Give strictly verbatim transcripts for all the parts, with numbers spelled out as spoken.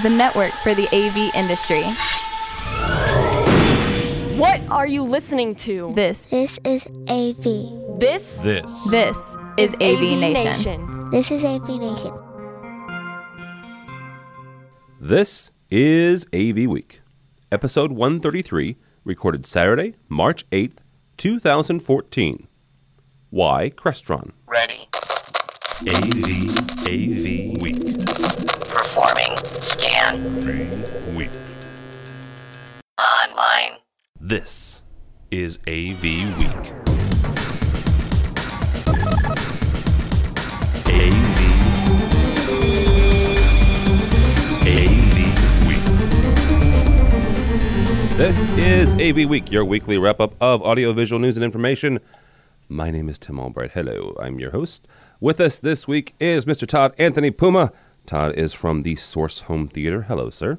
the network for the A V industry. What are you listening to? This. This is A V. This? This. This is A V Nation. Nation. This is A V Nation. This is A V Week, episode one thirty-three, recorded Saturday, March eighth, two thousand fourteen. Why Crestron? Ready. A V, A V Week. Performing. Scan. Week. Online. This is A V Week. A V. A V Week. This is A V Week, your weekly wrap-up of audiovisual news and information. My name is Tim Albright. Hello, I'm your host. With us this week is Mister Todd Anthony Puma. Todd is from the Source Home Theater. Hello, sir.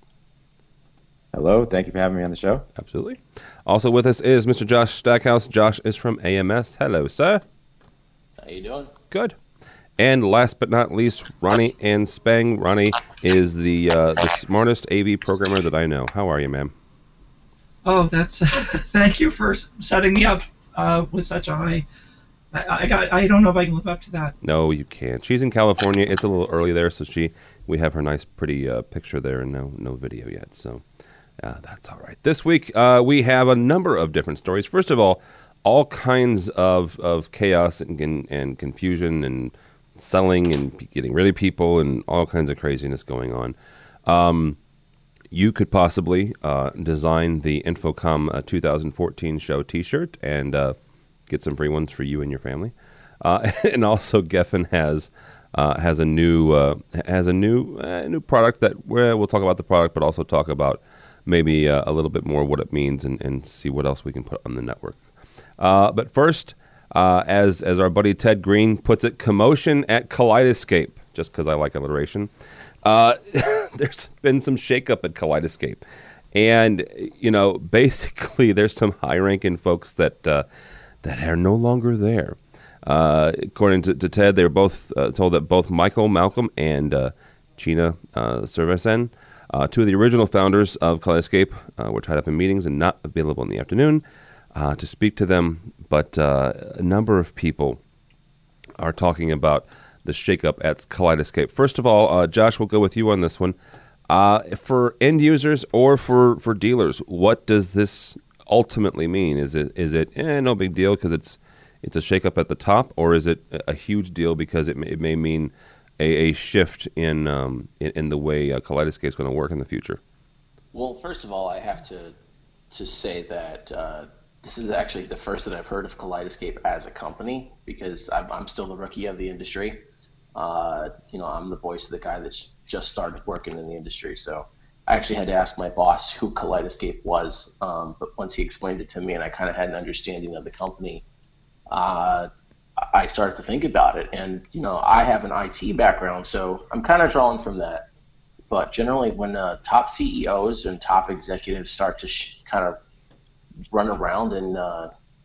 Hello, thank you for having me on the show. Absolutely. Also with us is Mister Josh Stackhouse. Josh is from A M S. Hello, sir. How you doing? Good. And last but not least, Ronnie and Spang. Ronnie is the uh, the smartest A V programmer that I know. How are you, ma'am? Oh, that's thank you for setting me up uh, with such a high. I, I got. I don't know if I can live up to that. No, you can't. She's in California. It's a little early there, so she we have her nice, pretty uh, picture there, and no no video yet. So uh, that's all right. This week uh, we have a number of different stories. First of all, all kinds of, of chaos and, and and confusion and selling and getting rid of people and all kinds of craziness going on. Um, you could possibly uh, design the Infocom uh, two thousand fourteen show T-shirt and uh, get some free ones for you and your family. Uh, and also, Geffen has uh, has a new uh, has a new uh, new product that we're, we'll talk about the product, but also talk about maybe uh, a little bit more what it means and, and see what else we can put on the network. Uh, but first. Uh, as as our buddy Ted Green puts it, commotion at Kaleidoscape, just because I like alliteration. Uh, there's been some shakeup at Kaleidoscape. And, you know, basically there's some high-ranking folks that uh, that are no longer there. Uh, according to, to Ted, they were both uh, told that both Michael Malcolm and uh, Gina uh, Cervesen, uh, two of the original founders of Kaleidoscape, uh, were tied up in meetings and not available in the afternoon uh, to speak to them. But uh, a number of people are talking about the shakeup at Kaleidoscape. First of all, uh, Josh, we'll go with you on this one. Uh, for end users or for, for dealers, what does this ultimately mean? Is it is it eh, no big deal because it's it's a shakeup at the top, or is it a huge deal because it may, it may mean a, a shift in, um, in in the way uh, Kaleidoscape is going to work in the future? Well, first of all, I have to to say that. Uh, This is actually the first that I've heard of Kaleidoscape as a company because I'm, I'm still the rookie of the industry. Uh, you know, I'm the voice of the guy that's just started working in the industry. So I actually had to ask my boss who Kaleidoscape was. Um, but once he explained it to me and I kind of had an understanding of the company, uh, I started to think about it. And, you know, I have an I T background, so I'm kind of drawing from that. But generally when uh, top C E Os and top executives start to sh- kind of run around and uh,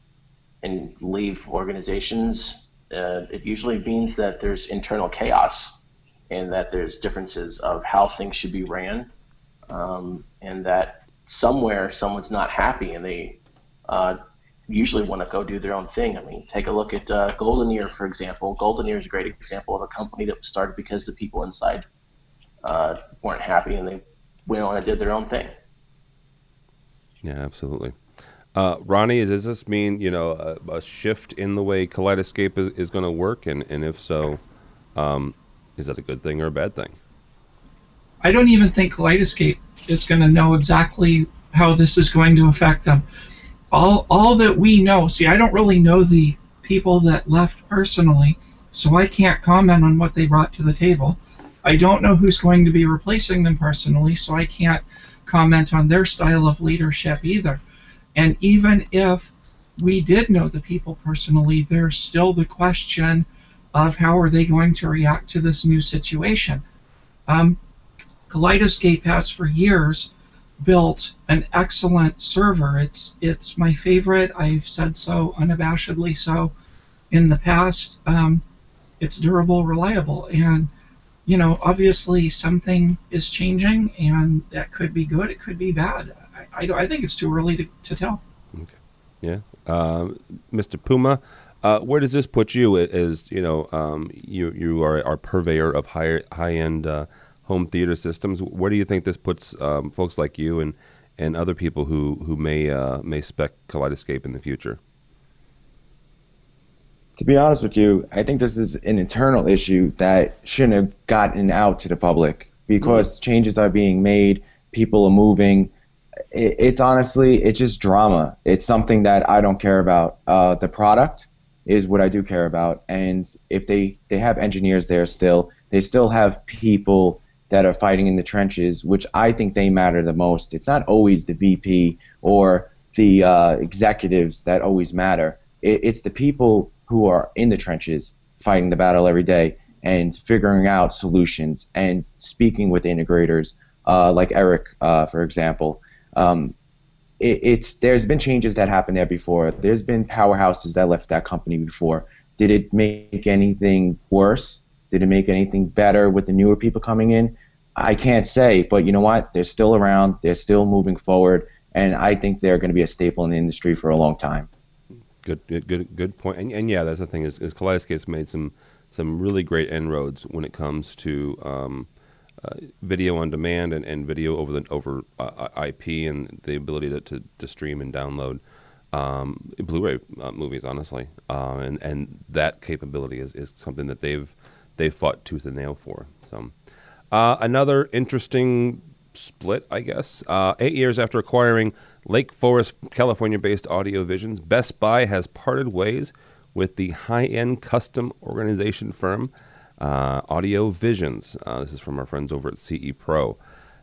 and leave organizations, uh, it usually means that there's internal chaos and that there's differences of how things should be ran, um, and that somewhere someone's not happy and they uh, usually want to go do their own thing. I mean, take a look at uh, Golden Ear, for example. Golden Ear is a great example of a company that was started because the people inside uh, weren't happy and they went on and did their own thing. Yeah, absolutely. Uh, Ronnie, does this mean, you know, a, a shift in the way Kaleidoscape is, is going to work? And, and if so, um, is that a good thing or a bad thing? I don't even think Kaleidoscape is going to know exactly how this is going to affect them. All all that we know, see, I don't really know the people that left personally, so I can't comment on what they brought to the table. I don't know who's going to be replacing them personally, so I can't comment on their style of leadership either. And even if we did know the people personally, there's still the question of how are they going to react to this new situation. Um, Kaleidoscape has for years built an excellent server. It's it's my favorite. I've said so unabashedly so in the past. Um, it's durable, reliable, and you know, obviously something is changing, and that could be good, it could be bad. I, I, I think it's too early to, to tell. Okay. Yeah. Uh, Mister Puma, uh, where does this put you as, you know, um, you you are our purveyor of high, high-end uh, home theater systems? Where do you think this puts um, folks like you and, and other people who, who may, uh, may spec Kaleidoscape in the future? To be honest with you, I think this is an internal issue that shouldn't have gotten out to the public, because mm-hmm. changes are being made, people are moving. It, it's honestly, it's just drama. It's something that I don't care about. Uh, the product is what I do care about, and if they, they have engineers there still, they still have people that are fighting in the trenches, which I think they matter the most. It's not always the V P or the uh, executives that always matter. It, it's the people who are in the trenches fighting the battle every day and figuring out solutions and speaking with integrators, uh, like Eric, uh, for example. Um, it, it's there's been changes that happened there before. There's been powerhouses that left that company before. Did it make anything worse? Did it make anything better with the newer people coming in? I can't say, but you know what? They're still around. They're still moving forward, and I think they're going to be a staple in the industry for a long time. Good, good, good, good point. And, and yeah, that's the thing is, is Kaleidoscape's made some some really great inroads when it comes to um, uh, video on demand and, and video over the over uh, I P and the ability to, to, to stream and download um, Blu-ray uh, movies. Honestly, uh, and and that capability is, is something that they've they've fought tooth and nail for. So uh, another interesting split, I guess. Uh, eight years after acquiring Lake Forest, California-based Audio Visions, Best Buy has parted ways with the high-end custom organization firm uh, Audio Visions. Uh, this is from our friends over at C E Pro.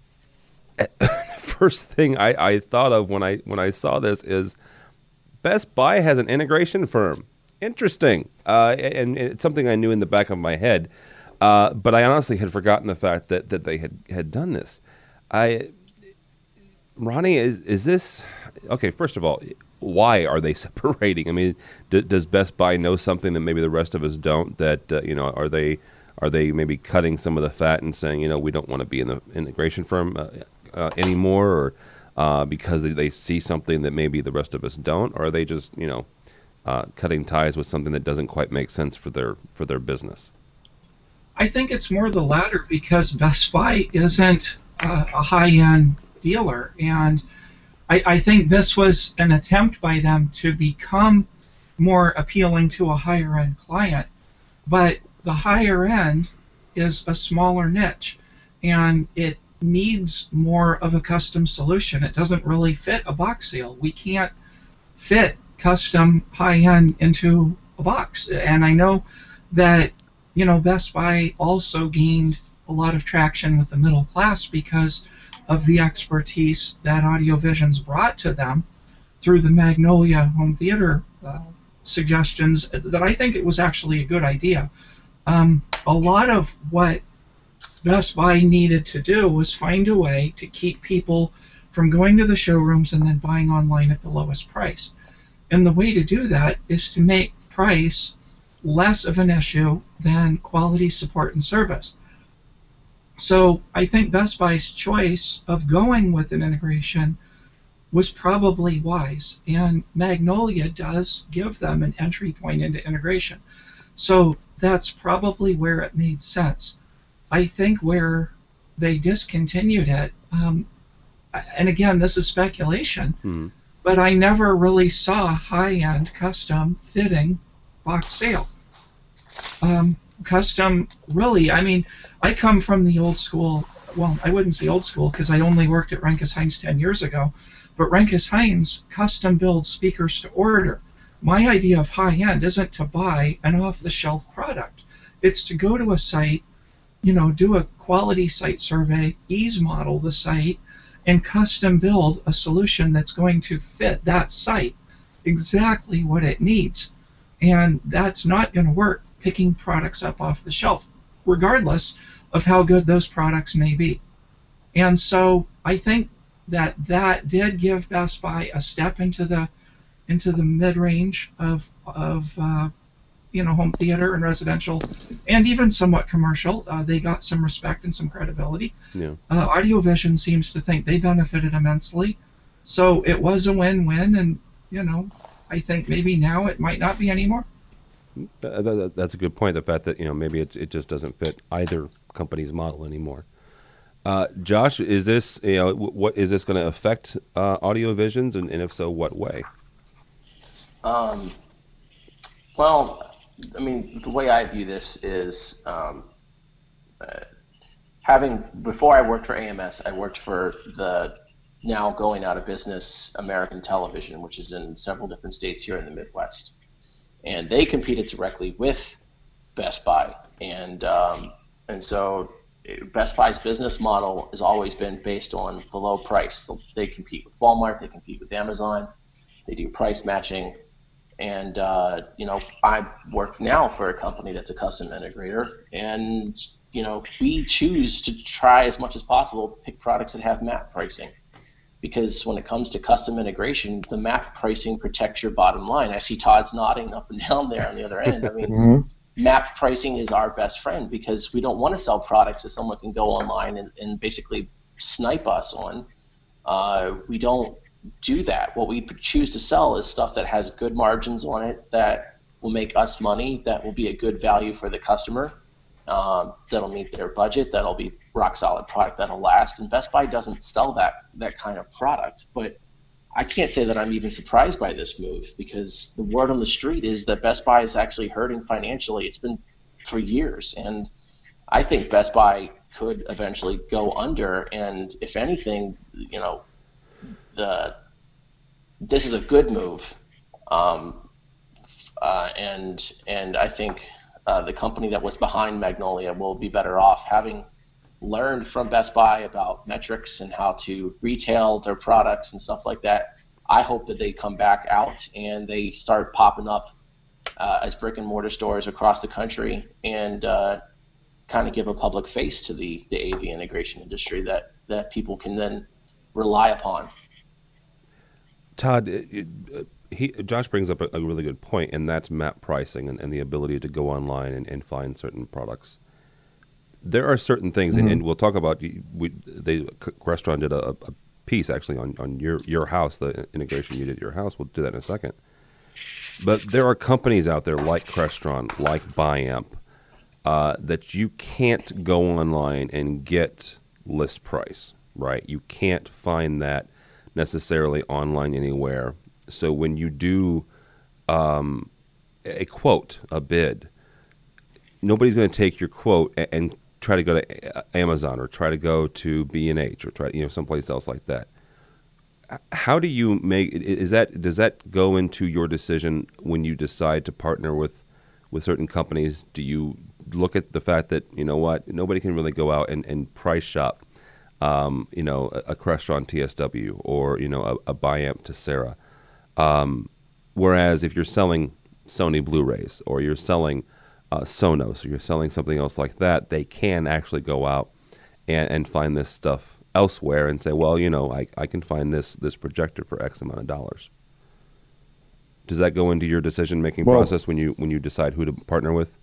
First thing I, I thought of when I when I saw this is Best Buy has an integration firm. Interesting, uh, and, and it's something I knew in the back of my head, uh, but I honestly had forgotten the fact that, that they had, had done this. I, Ronnie, is is this okay? First of all, why are they separating? I mean, d- does Best Buy know something that maybe the rest of us don't? That uh, you know, are they are they maybe cutting some of the fat and saying, you know, we don't want to be in the integration firm uh, uh, anymore, or uh, because they, they see something that maybe the rest of us don't, or are they just, you know, uh, cutting ties with something that doesn't quite make sense for their for their business? I think it's more the latter, because Best Buy isn't uh, a high-end dealer, and I, I think this was an attempt by them to become more appealing to a higher-end client. But the higher end is a smaller niche, and it needs more of a custom solution. It doesn't really fit a box seal. We can't fit custom high-end into a box. And I know that, you know, Best Buy also gained a lot of traction with the middle class because of the expertise that Audio Visions brought to them through the Magnolia home theater uh, suggestions, that I think it was actually a good idea. Um, a lot of what Best Buy needed to do was find a way to keep people from going to the showrooms and then buying online at the lowest price. And the way to do that is to make price less of an issue than quality, support, and service. So I think Best Buy's choice of going with an integration was probably wise, and Magnolia does give them an entry point into integration. So that's probably where it made sense. I think where they discontinued it, um, and again, this is speculation, mm-hmm. but I never really saw high-end custom fitting box sale. Um, custom, really, I mean, I come from the old school, well, I wouldn't say old school because I only worked at Renkes Heinz ten years ago, but Renkes Heinz custom builds speakers to order. My idea of high-end isn't to buy an off-the-shelf product. It's to go to a site, you know, do a quality site survey, ease model the site, and custom build a solution that's going to fit that site exactly what it needs. And that's not going to work picking products up off the shelf, regardless of how good those products may be. And so I think that that did give Best Buy a step into the into the mid-range of of uh, you know, home theater and residential, and even somewhat commercial. Uh, they got some respect and some credibility. Yeah. Uh, Audiovision seems to think they benefited immensely, so it was a win-win. And you know, I think maybe now it might not be anymore. Uh, that, that's a good point. The fact that you know maybe it it just doesn't fit either company's model anymore. Uh, Josh, is this you know what is this going to affect uh, Audiovisions, and, and if so, what way? Um, well, I mean, the way I view this is um, uh, having before I worked for A M S, I worked for the now going out of business American Television, which is in several different states here in the Midwest, and they competed directly with Best Buy, and um, and so. Best Buy's business model has always been based on the low price. They compete with Walmart, they compete with Amazon, they do price matching, and uh, you know I work now for a company that's a custom integrator, and you know we choose to try as much as possible to pick products that have map pricing, because when it comes to custom integration, the map pricing protects your bottom line. I see Todd's nodding up and down there on the other end. I mean. Mm-hmm. Map pricing is our best friend because we don't want to sell products that someone can go online and, and basically snipe us on. Uh, we don't do that. What we choose to sell is stuff that has good margins on it, that will make us money, that will be a good value for the customer, um, that'll meet their budget, that'll be rock solid product that'll last. And Best Buy doesn't sell that that kind of product. But I can't say that I'm even surprised by this move, because the word on the street is that Best Buy is actually hurting financially. It's been for years, and I think Best Buy could eventually go under. And if anything, you know, the this is a good move, um, uh, and and I think uh, the company that was behind Magnolia will be better off having learned from Best Buy about metrics and how to retail their products and stuff like that. I hope that they come back out and they start popping up uh, as brick and mortar stores across the country, and uh, kind of give a public face to the, the A V integration industry that, that people can then rely upon. Todd, it, it, he, Josh brings up a, a really good point, and that's map pricing and, and the ability to go online and, and find certain products. There are certain things, mm-hmm. and, and we'll talk about. We they Crestron did a, a piece actually on, on your your house, the integration you did at your house. We'll do that in a second. But there are companies out there like Crestron, like Biamp, uh, that you can't go online and get list price. Right? You can't find that necessarily online anywhere. So when you do um, a quote, a bid, nobody's going to take your quote and, and try to go to Amazon or try to go to B and H or try you know someplace else like that. How do you make is that does that go into your decision when you decide to partner with with certain companies? Do you look at the fact that you know what nobody can really go out and, and price shop um, you know a, a Crestron T S W or you know a, a Biamp Tessera, um, whereas if you're selling Sony Blu-rays or you're selling Uh, Sonos, or you're selling something else like that, they can actually go out and, and find this stuff elsewhere and say, well, you know, I, I can find this this projector for X amount of dollars. Does that go into your decision-making well, process when you when you decide who to partner with?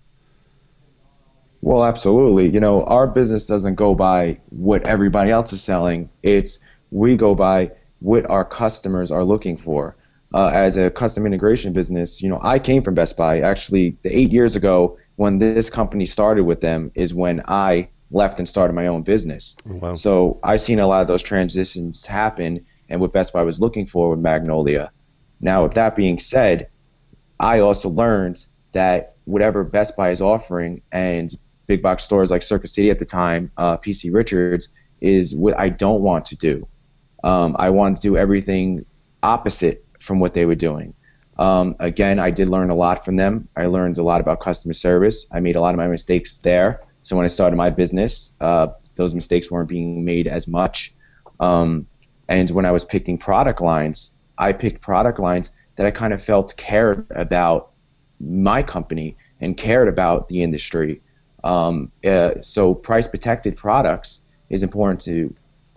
Well, absolutely. You know, our business doesn't go by what everybody else is selling. It's we go by what our customers are looking for. Uh, as a custom integration business, you know, I came from Best Buy. Actually, the eight years ago when this company started with them is when I left and started my own business. Wow. So I've seen a lot of those transitions happen and what Best Buy was looking for with Magnolia. Now, with that being said, I also learned that whatever Best Buy is offering and big box stores like Circuit City at the time, uh, P C Richards, is what I don't want to do. Um, I want to do everything opposite from what they were doing. Um, again, I did learn a lot from them. I learned a lot about customer service. I made a lot of my mistakes there. So when I started my business, uh, those mistakes weren't being made as much. Um, and when I was picking product lines, I picked product lines that I kind of felt cared about my company and cared about the industry. Um, uh, so price-protected products is important to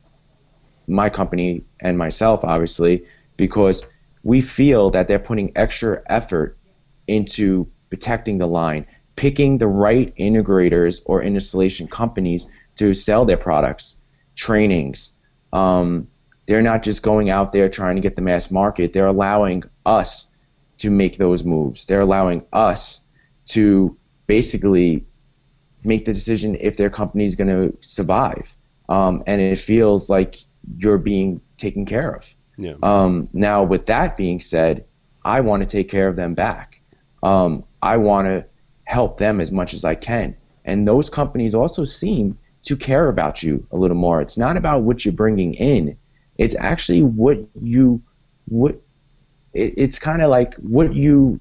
my company and myself, obviously, because we feel that they're putting extra effort into protecting the line, picking the right integrators or installation companies to sell their products, trainings. Um, they're not just going out there trying to get the mass market. They're allowing us to make those moves. They're allowing us to basically make the decision if their company is going to survive. Um, and it feels like you're being taken care of. Yeah. Um, now, with that being said, I want to take care of them back. Um, I want to help them as much as I can. And those companies also seem to care about you a little more. It's not about what you're bringing in. It's actually what you, what, it, it's kind of like what you,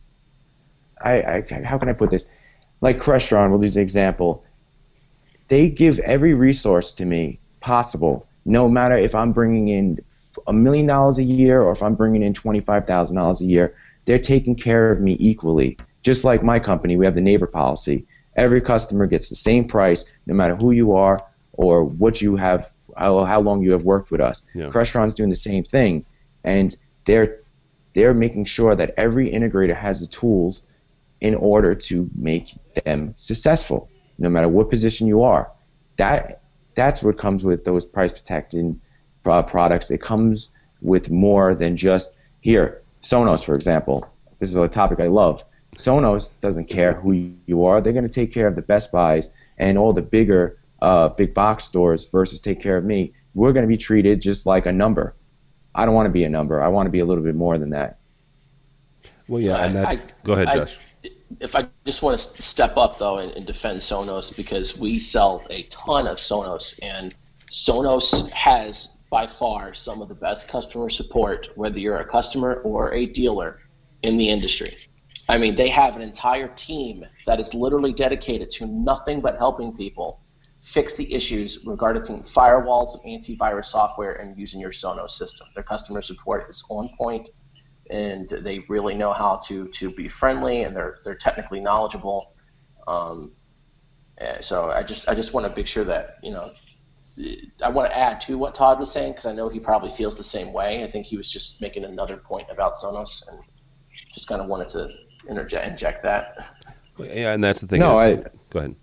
I, I, how can I put this? Like Crestron, we'll use an example. They give every resource to me possible, no matter if I'm bringing in a million dollars a year or if I'm bringing in twenty-five thousand dollars a year. They're taking care of me equally. Just like my company, we have the neighbor policy. Every customer gets the same price, no matter who you are or what you have, how, how long you have worked with us. Yeah. Crestron's doing the same thing, and they're they're making sure that every integrator has the tools in order to make them successful, no matter what position you are. That that's what comes with those price protecting uh, products. It comes with more than just here. Sonos, for example. This is a topic I love. Sonos doesn't care who you are. They're going to take care of the Best Buys and all the bigger uh, big box stores versus take care of me. We're going to be treated just like a number. I don't want to be a number. I want to be a little bit more than that. Well, yeah, and that's. I, go ahead, I, Josh. If I just want to step up, though, and, and defend Sonos, because we sell a ton of Sonos, and Sonos has by far some of the best customer support, whether you're a customer or a dealer in the industry. I mean, they have an entire team that is literally dedicated to nothing but helping people fix the issues regarding firewalls, antivirus software, and using your Sonos system. Their customer support is on point, and they really know how to to be friendly, and they're they're technically knowledgeable. Um, so I just I just want to make sure that, you know, I want to add to what Todd was saying, because I know he probably feels the same way. I think he was just making another point about Sonos, and just kind of wanted to interject inject that. Yeah, and that's the thing. No, is, I go ahead.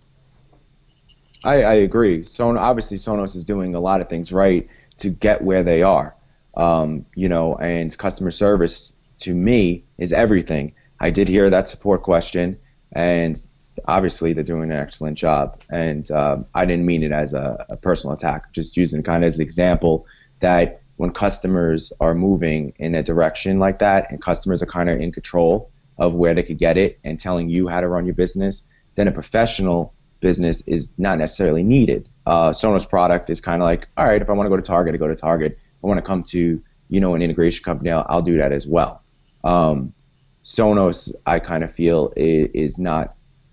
I, I agree. So obviously Sonos is doing a lot of things right to get where they are. Um, you know, and customer service to me is everything. I did hear that support question, and obviously they're doing an excellent job. And uh, I didn't mean it as a, a personal attack, just using it kind of as an example that when customers are moving in a direction like that and customers are kind of in control of where they could get it and telling you how to run your business, then a professional business is not necessarily needed. Uh, Sonos product is kind of like, all right, if I want to go to Target, I go to Target. If I want to come to, you know, an integration company, I'll, I'll do that as well. Um, Sonos, I kind of feel, is, is not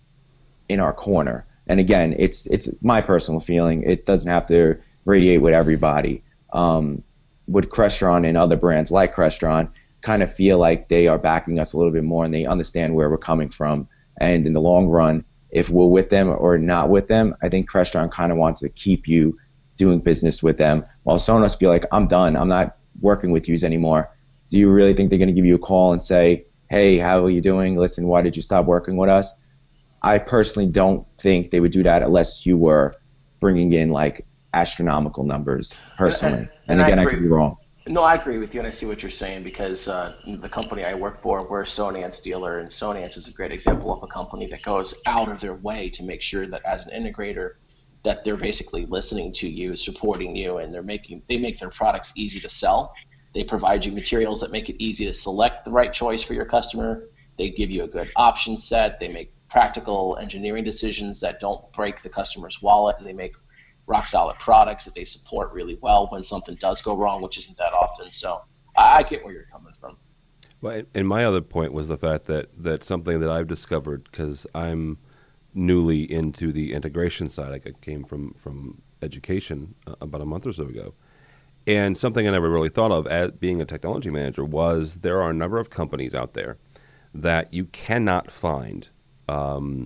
in our corner. And again, it's it's my personal feeling. It doesn't have to radiate with everybody. Um, with Crestron and other brands like Crestron, kind of feel like they are backing us a little bit more and they understand where we're coming from. And in the long run, if we're with them or not with them, I think Crestron kind of wants to keep you doing business with them, while Sonos feel like, I'm done. I'm not working with you anymore. Do you really think they're going to give you a call and say, hey, how are you doing? Listen, why did you stop working with us? I personally don't think they would do that unless you were bringing in like astronomical numbers personally. And, and, and again, I, I could be wrong. No, I agree with you, and I see what you're saying, because uh, the company I work for, we're a Sonance dealer, and Sonance is a great example of a company that goes out of their way to make sure that as an integrator, that they're basically listening to you, supporting you, and they're making they make their products easy to sell. They provide you materials that make it easy to select the right choice for your customer. They give you a good option set. They make practical engineering decisions that don't break the customer's wallet, and they make rock solid products that they support really well when something does go wrong, which isn't that often. So I, I get where you're coming from. Well, and my other point was the fact that that something that I've discovered, because I'm newly into the integration side. I came from from education uh, about a month or so ago, and something I never really thought of as being a technology manager was there are a number of companies out there that you cannot find. Um,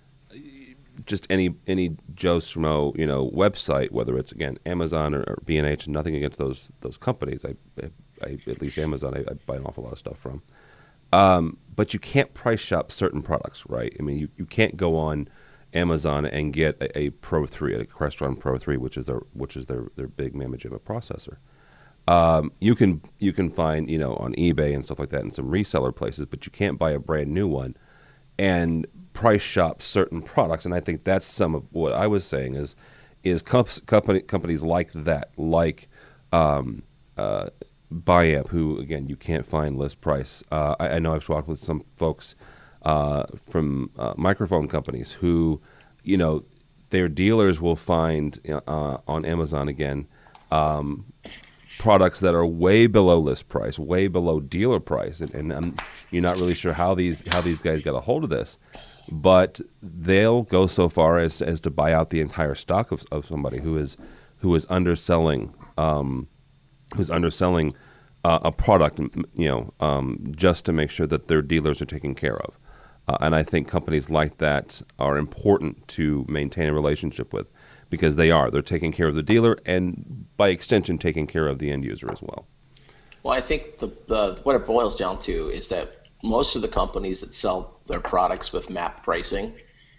just any any Joe Schmo, you know, website, whether it's again Amazon or, or B and H, nothing against those those companies. I, I, I at least Amazon, I, I buy an awful lot of stuff from. Um, but you can't price shop certain products, right? I mean, you, you can't go on Amazon and get a, a Pro three, a Crestron Pro three, which is their which is their their big Mammoth processor. Um, you can you can find, you know, on eBay and stuff like that in some reseller places, but you can't buy a brand new one and price shop certain products. And I think that's some of what I was saying is is comp- company, companies like that, like um, uh, Biamp, who again you can't find list price. Uh, I, I know I've talked with some folks uh, from uh, microphone companies who, you know, their dealers will find uh, on Amazon again. Um, products that are way below list price, way below dealer price, and, and um, you're not really sure how these how these guys got a hold of this, but they'll go so far as as to buy out the entire stock of, of somebody who is who is underselling um, who's underselling uh, a product, you know, um, just to make sure that their dealers are taken care of. Uh, and I think companies like that are important to maintain a relationship with, because they are. They're taking care of the dealer and, by extension, taking care of the end user as well. Well, I think the, the what it boils down to is that most of the companies that sell their products with map pricing,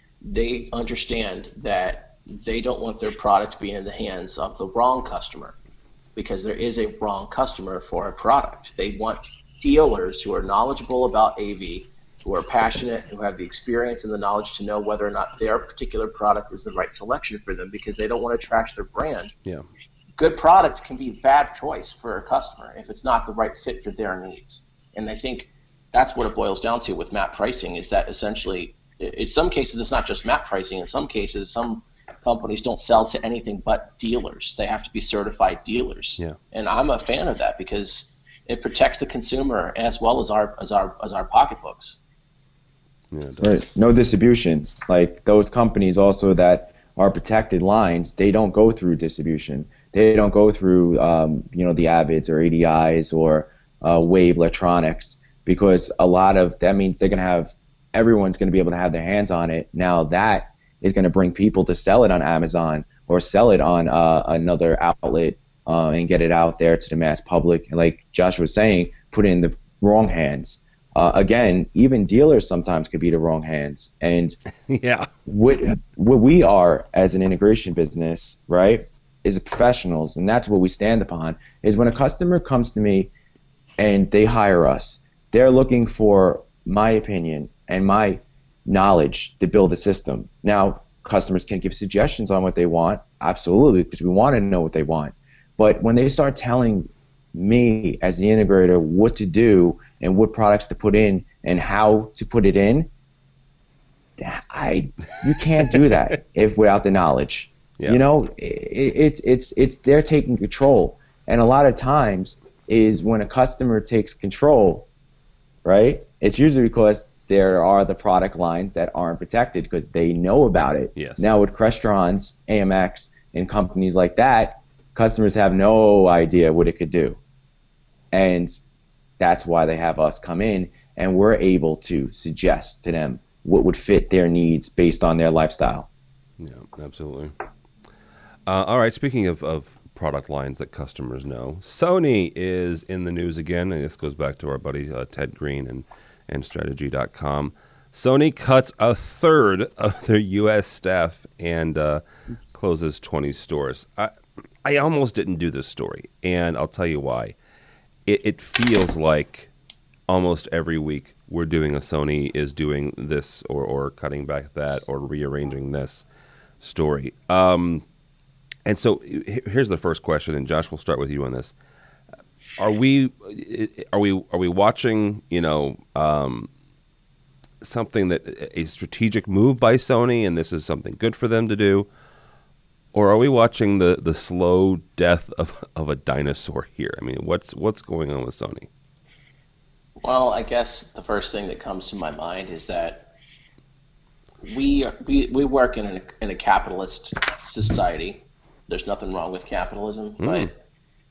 they understand that they don't want their product to be in the hands of the wrong customer, because there is a wrong customer for a product. They want dealers who are knowledgeable about A V, who are passionate, who have the experience and the knowledge to know whether or not their particular product is the right selection for them, because they don't want to trash their brand. Yeah. Good product can be a bad choice for a customer if it's not the right fit for their needs. And I think that's what it boils down to with map pricing, is that essentially, in some cases, it's not just map pricing. In some cases, some companies don't sell to anything but dealers. They have to be certified dealers. Yeah. And I'm a fan of that because it protects the consumer as well as our as our as our pocketbooks. Yeah, right. No distribution. Like those companies also that are protected lines, they don't go through distribution. They don't go through, um, you know, the Avids or A D Is or uh, Wave Electronics, because a lot of that means they're going to have, everyone's going to be able to have their hands on it. Now that is going to bring people to sell it on Amazon or sell it on uh, another outlet uh, and get it out there to the mass public. And like Josh was saying, put it in the wrong hands. Uh, again, even dealers sometimes could be the wrong hands. And yeah, what what we are as an integration business, right, is professionals, and that's what we stand upon, is when a customer comes to me and they hire us, they're looking for my opinion and my knowledge to build a system. Now, customers can give suggestions on what they want, absolutely, because we want to know what they want. But when they start telling me as the integrator what to do and what products to put in and how to put it in, I you can't do that if without the knowledge. Yeah. You know, it, it's it's it's they're taking control, and a lot of times is when a customer takes control, right? It's usually because there are the product lines that aren't protected because they know about it. Yes. Now with Crestrons, A M X, and companies like that, customers have no idea what it could do. And that's why they have us come in, and we're able to suggest to them what would fit their needs based on their lifestyle. Yeah, absolutely. Uh, all right, speaking of, of product lines that customers know, Sony is in the news again, and this goes back to our buddy uh, Ted Green and, and strategy dot com. Sony cuts a third of their U S staff and uh, closes twenty stores. I, I almost didn't do this story, and I'll tell you why. It, it feels like almost every week we're doing a Sony is doing this or, or cutting back that or rearranging this story. Um, and so here's the first question, and Josh, we'll start with you on this. Are we are we are we watching, you know, um, something that a strategic move by Sony, and this is something good for them to do? Or are we watching the, the slow death of, of a dinosaur here? I mean, what's what's going on with Sony? Well, I guess the first thing that comes to my mind is that we we, we work in a, in a capitalist society. There's nothing wrong with capitalism, mm. but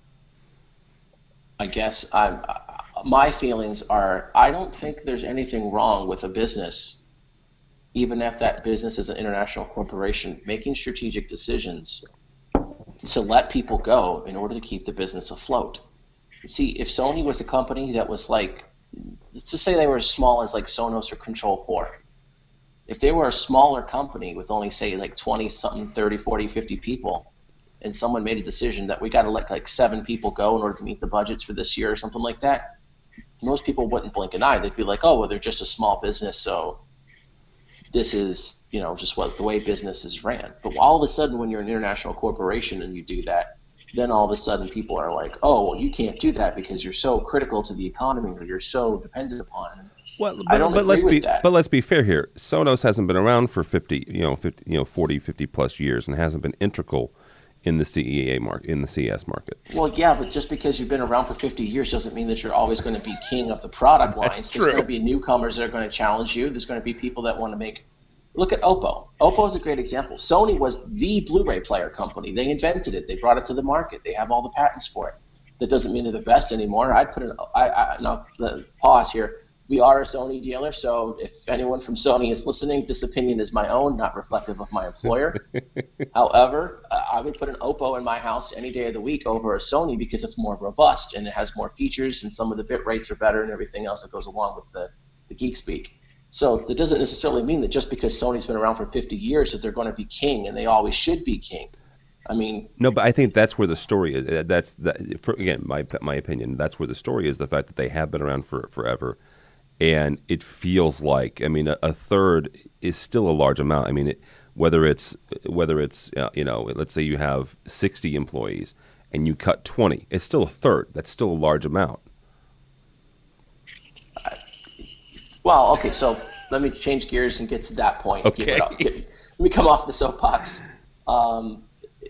I guess I'm, my feelings are I don't think there's anything wrong with a business, even if that business is an international corporation, making strategic decisions to let people go in order to keep the business afloat. See, if Sony was a company that was like let's just say they were as small as like Sonos or Control four. If they were a smaller company with only, say, like twenty something, thirty, forty, fifty people, and someone made a decision that we got to let like seven people go in order to meet the budgets for this year or something like that, most people wouldn't blink an eye. They'd be like, oh, well, they're just a small business, so this is, you know, just what the way business is ran. But all of a sudden, when you're an international corporation and you do that, then all of a sudden people are like, oh, well, you can't do that because you're so critical to the economy or you're so dependent upon it. Well, but, I don't but agree let's with be that. but let's be fair here. Sonos hasn't been around for fifty, you know, fifty, you know, forty, fifty plus years, and hasn't been integral in the C E A market, in the C S market. Well, yeah, but just because you've been around for fifty years doesn't mean that you're always going to be king of the product lines. That's There's true. going to be newcomers that are going to challenge you. There's going to be people that want to make. Look at Oppo. Oppo is a great example. Sony was the Blu-ray player company. They invented it. They brought it to the market. They have all the patents for it. That doesn't mean they're the best anymore. I'd put an I, I no the pause here. We are a Sony dealer, so if anyone from Sony is listening, this opinion is my own, not reflective of my employer. However, uh, I would put an Oppo in my house any day of the week over a Sony because it's more robust and it has more features and some of the bit rates are better and everything else that goes along with the, the geek speak. So that doesn't necessarily mean that just because Sony's been around for fifty years that they're going to be king, and they always should be king. I mean, no, but I think that's where the story is. That's that, for, again, my my opinion. That's where the story is. The fact that they have been around for forever, and it feels like, I mean, a, a third is still a large amount. I mean, it, whether it's whether it's uh, you know, let's say you have sixty employees and you cut twenty, it's still a third. That's still a large amount. well, okay, so let me change gears and get to that point. Okay. Give it up. Get, let me come off the soapbox. Um,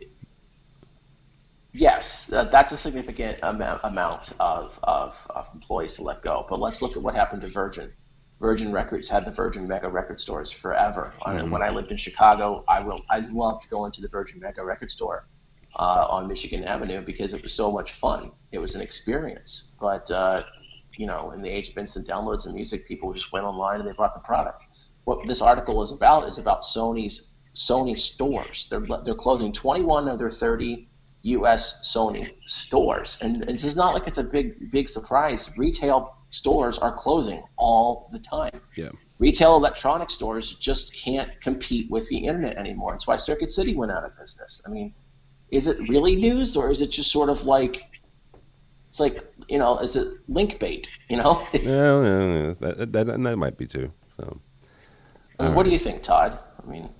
yes, uh, that's a significant amount, amount of, of, of employees to let go. But let's look at what happened to Virgin. Virgin Records had the Virgin Mega Record stores forever. I mean, Mm-hmm. when I lived in Chicago, I will I loved to go into the Virgin Mega Record store uh, on Michigan Avenue because it was so much fun. It was an experience. But uh, you know, in the age of instant downloads and music, people just went online and they bought the product. What this article is about is about Sony's Sony stores. They're they're closing twenty-one of their thirty U S Sony stores, and, and this is not like it's a big big surprise. Retail stores are closing all the time. Yeah. Retail electronic stores just can't compete with the internet anymore. That's why Circuit City went out of business. I mean, is it really news, or is it just sort of like, it's like, you know, is it link bait, you know? No, no, no. That, that, that might be too. So, I mean, what do you think, Todd? I mean,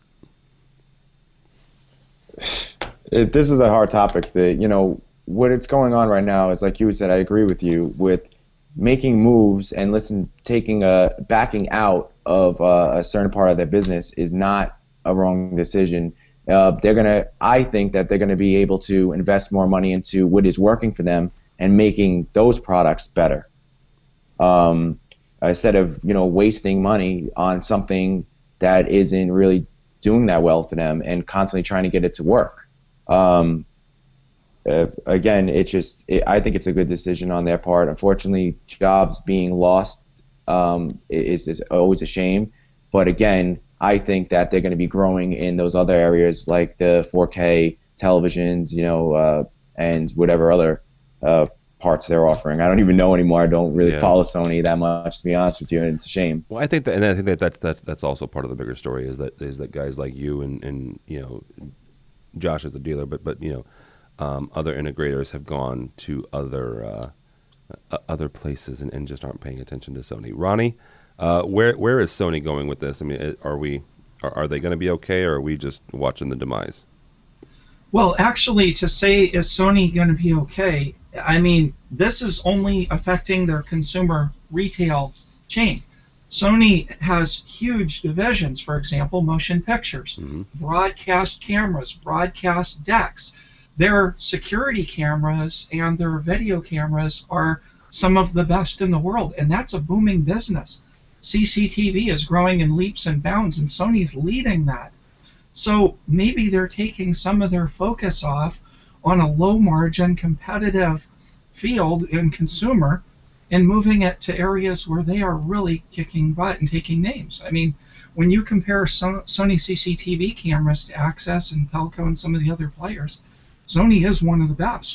It, this is a hard topic. That, you know, what it's going on right now is, like you said, I agree with you, with making moves and listen, taking a backing out of uh, a certain part of their business is not a wrong decision. Uh, they're gonna, I think that they're gonna be able to invest more money into what is working for them and making those products better. Um, instead of, you know, wasting money on something that isn't really doing that well for them and constantly trying to get it to work. Um, uh, again, it's just, it, I think it's a good decision on their part. Unfortunately, jobs being lost um, is, is always a shame. But again, I think that they're going to be growing in those other areas like the four K televisions, you know, uh, and whatever other uh, parts they're offering. I don't even know anymore. I don't really Yeah. follow Sony that much, to be honest with you, and it's a shame. well, I think that, and I think that that's that's that's also part of the bigger story is that is that guys like you and and you know, Josh is a dealer, but but you know, um, other integrators have gone to other uh, uh, other places and, and just aren't paying attention to Sony. Ronnie, uh, where where is Sony going with this? I mean, are we are, are they going to be okay, or are we just watching the demise? Well, actually, to say is Sony going to be okay, I mean, this is only affecting their consumer retail chain. Sony has huge divisions, for example, motion pictures, Mm-hmm. broadcast cameras, broadcast decks. Their security cameras and their video cameras are some of the best in the world, and that's a booming business. C C T V is growing in leaps and bounds, and Sony's leading that. So maybe they're taking some of their focus off on a low-margin, competitive field in consumer and moving it to areas where they are really kicking butt and taking names. I mean, when you compare so- Sony C C T V cameras to Access and Pelco and some of the other players, Sony is one of the best.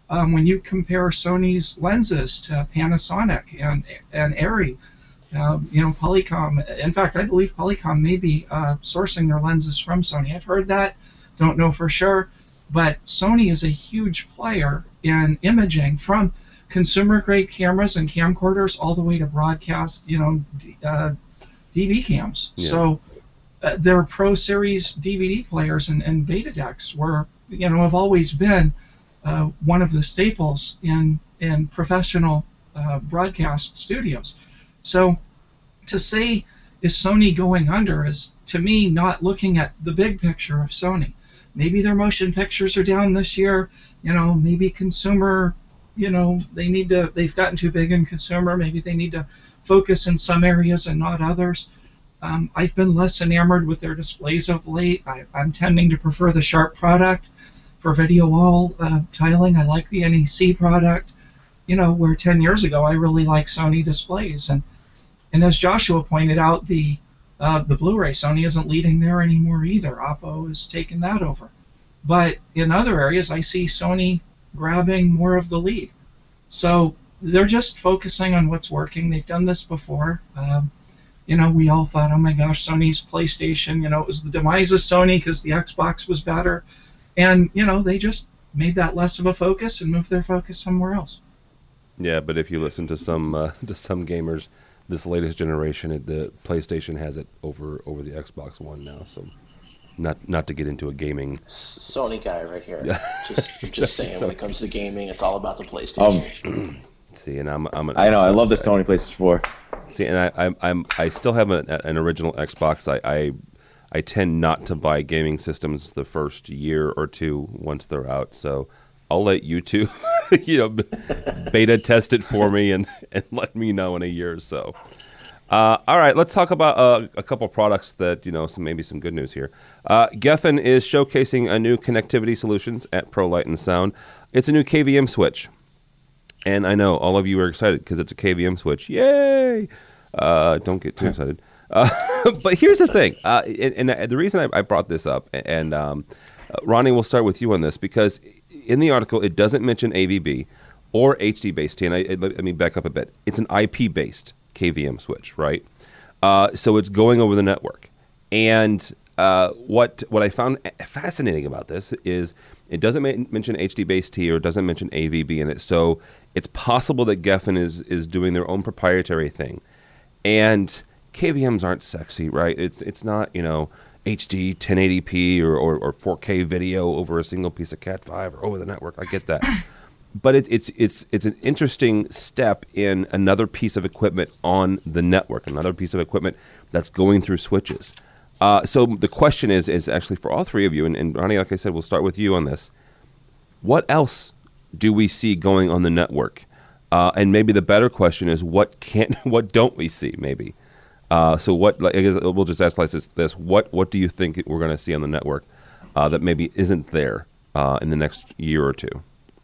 Um, when you compare Sony's lenses to Panasonic and and Arri, um, you know, Polycom. In fact, I believe Polycom may be uh, sourcing their lenses from Sony. I've heard that, don't know for sure, but Sony is a huge player in imaging, from consumer-grade cameras and camcorders all the way to broadcast, you know, D, uh, D V cams. Yeah. So uh, their Pro Series D V D players and, and beta decks were, you know, have always been uh, one of the staples in in professional uh, broadcast studios. So to say, is Sony going under, is, to me, not looking at the big picture of Sony. Maybe their motion pictures are down this year. You know, maybe consumer, you know, they need to, they've gotten too big in consumer. Maybe they need to focus in some areas and not others. Um, I've been less enamored with their displays of late. I, I'm tending to prefer the Sharp product for video wall uh, tiling. I like the N E C product. You know, where ten years ago I really liked Sony displays. And and as Joshua pointed out, the uh, the Blu-ray, Sony isn't leading there anymore either. Oppo has taken that over. But in other areas, I see Sony grabbing more of the lead. So they're just focusing on what's working. They've done this before. Um, you know, we all thought, oh my gosh, Sony's PlayStation, you know, it was the demise of Sony because the Xbox was better. And, you know, they just made that less of a focus and moved their focus somewhere else. Yeah, but if you listen to some uh, to some gamers, this latest generation, it, the PlayStation has it over over the Xbox One now. So, not not to get into a gaming Sony guy right here. Just just So- saying, so- when it comes to gaming, it's all about the PlayStation. Um, see, and I'm I'm an I know. I Xbox love the guy. Sony PlayStation four. See, and I I'm, I'm I still have an, an original Xbox. I, I I tend not to buy gaming systems the first year or two once they're out. So I'll let you two, you know, beta test it for me and, and let me know in a year or so. Uh, all right, let's talk about uh, a couple products that, you know, some maybe some good news here. Uh, Geffen is showcasing a new connectivity solutions at Pro Light and Sound. It's a new K V M switch. And I know all of you are excited because it's a K V M switch. Yay! Uh, don't get too excited. Uh, but here's the thing, uh, and, and the reason I, I brought this up, and um, uh, Ronnie, we'll start with you on this, because in the article it doesn't mention A V B or H D-based T, and I, I, let me back up a bit. It's an I P-based K V M switch, right? Uh, so it's going over the network. And uh, what what I found fascinating about this is it doesn't ma- mention H D-based T or it doesn't mention A V B in it. So it's possible that Geffen is is doing their own proprietary thing. And K V Ms aren't sexy, right? It's it's not, you know, H D ten eighty p or, or, or four K video over a single piece of Cat five or over the network. I get that. But it, it's it's it's an interesting step in another piece of equipment on the network, another piece of equipment that's going through switches. Uh, so the question is is actually for all three of you, and, and Ronnie, like I said, we'll start with you on this. What else do we see going on the network? Uh, and maybe the better question is, what can't, what don't we see? Maybe. Uh, so what? Like, I guess we'll just ask like this: this what what do you think we're going to see on the network uh, that maybe isn't there uh, in the next year or two?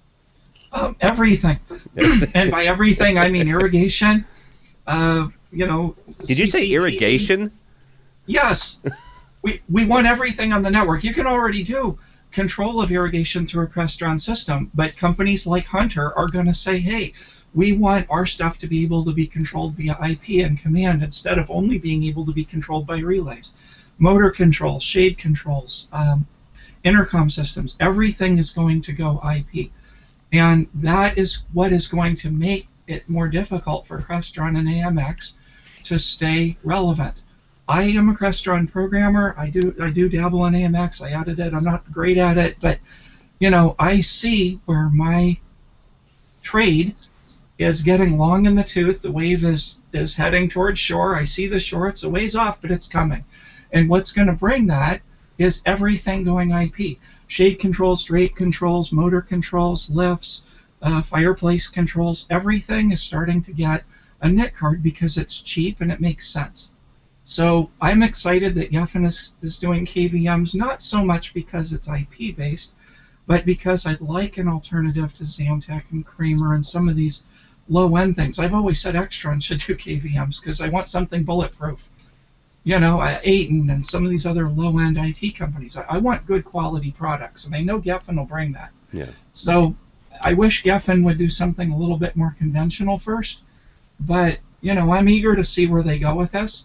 Um, everything, and by everything I mean irrigation. Uh, you know. Did you say C C T V. irrigation? Yes. we we want everything on the network. You can already do control of irrigation through a Crestron system, but companies like Hunter are going to say, hey, we want our stuff to be able to be controlled via I P and command instead of only being able to be controlled by relays. Motor controls, shade controls, um, intercom systems, everything is going to go I P. And that is what is going to make it more difficult for Crestron and A M X to stay relevant. I am a Crestron programmer. I do I do dabble in A M X. I added it. I'm not great at it, but you know, I see where my trade is getting long in the tooth. The wave is is heading towards shore. I see the shore. It's a ways off, but it's coming. And what's going to bring that is everything going I P. Shade controls, drape controls, motor controls, lifts, uh, fireplace controls. Everything is starting to get a N I C card because it's cheap and it makes sense. So I'm excited that Geffen is, is doing K V Ms, not so much because it's I P based, but because I'd like an alternative to Xantec and Kramer and some of these low-end things. I've always said Extron should do K V Ms because I want something bulletproof. You know, uh, Aiton and some of these other low-end I T companies. I, I want good quality products, and I know Geffen will bring that. Yeah. So I wish Geffen would do something a little bit more conventional first, but you know, I'm eager to see where they go with this.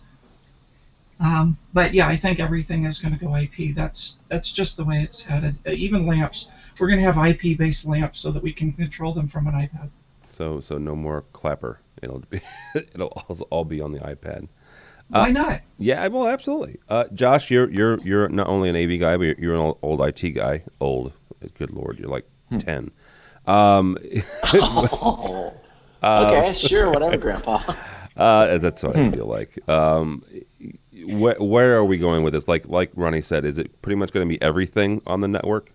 Um, but yeah, I think everything is going to go I P. That's that's just the way it's headed. Uh, even lamps, we're going to have I P-based lamps so that we can control them from an iPad. So so no more clapper. It'll be it'll all be on the iPad. Why uh, not? Yeah, well, absolutely. Uh, Josh, you're you're you're not only an A V guy, but you're, you're an old, old I T guy. Old, good lord, you're like hmm. ten. Um, oh, okay, sure, whatever, Grandpa. Uh, that's what I feel like. Um, wh- where are we going with this? Like like Ronnie said, is it pretty much going to be everything on the network?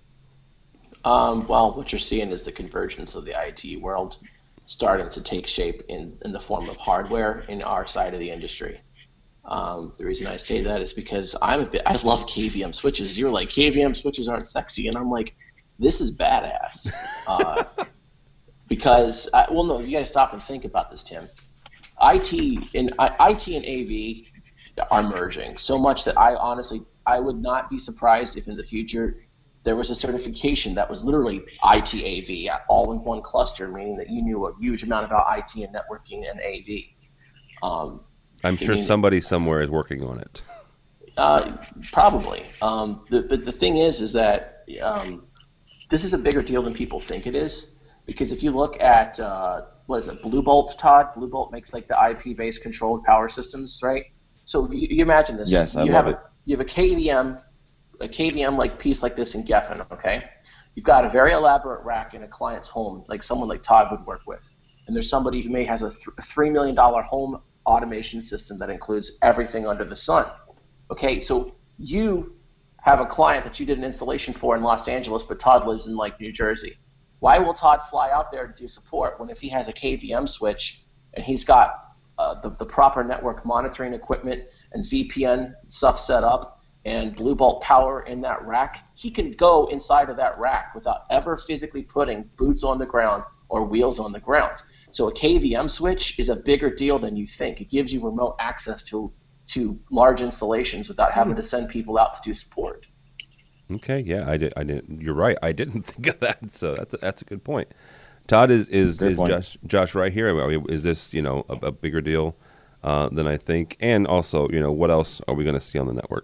Um, well, what you're seeing is the convergence of the I T world starting to take shape in, in the form of hardware in our side of the industry. Um, the reason I say that is because I'm a bit, I love K V M switches. You're like, K V M switches aren't sexy. And I'm like, this is badass. Uh, because, I, well, no, you got to stop and think about this, Tim. I T and I T and A V are merging so much that I honestly I would not be surprised if in the future there was a certification that was literally I T A V all in one cluster, meaning that you knew a huge amount about I T and networking and A V. Um, I'm sure mean, somebody somewhere is working on it. Uh, probably. Um, the, but the thing is, is that um, this is a bigger deal than people think it is, because if you look at uh, what is it, Blue Bolt, Todd? Blue Bolt makes like the I P-based controlled power systems, right? So you, you imagine this. Yes, I you love have it. A, you have a K V M, a K V M like piece like this in Geffen, okay? You've got a very elaborate rack in a client's home, like someone like Todd would work with, and there's somebody who may has a, th- a three million dollar home automation system that includes everything under the sun. Okay, so you have a client that you did an installation for in Los Angeles, but Todd lives in like New Jersey. Why will Todd fly out there to do support when if he has a K V M switch and he's got uh, the, the proper network monitoring equipment and V P N stuff set up and Blue Bolt power in that rack, he can go inside of that rack without ever physically putting boots on the ground or wheels on the ground. So a K V M switch is a bigger deal than you think. It gives you remote access to to large installations without having to send people out to do support. Okay, yeah, I did. I didn't. You're right. I didn't think of that. So that's a, that's a good point. Todd, is is, is Josh Josh right here? I mean, is this you know a, a bigger deal uh, than I think? And also, you know, what else are we going to see on the network?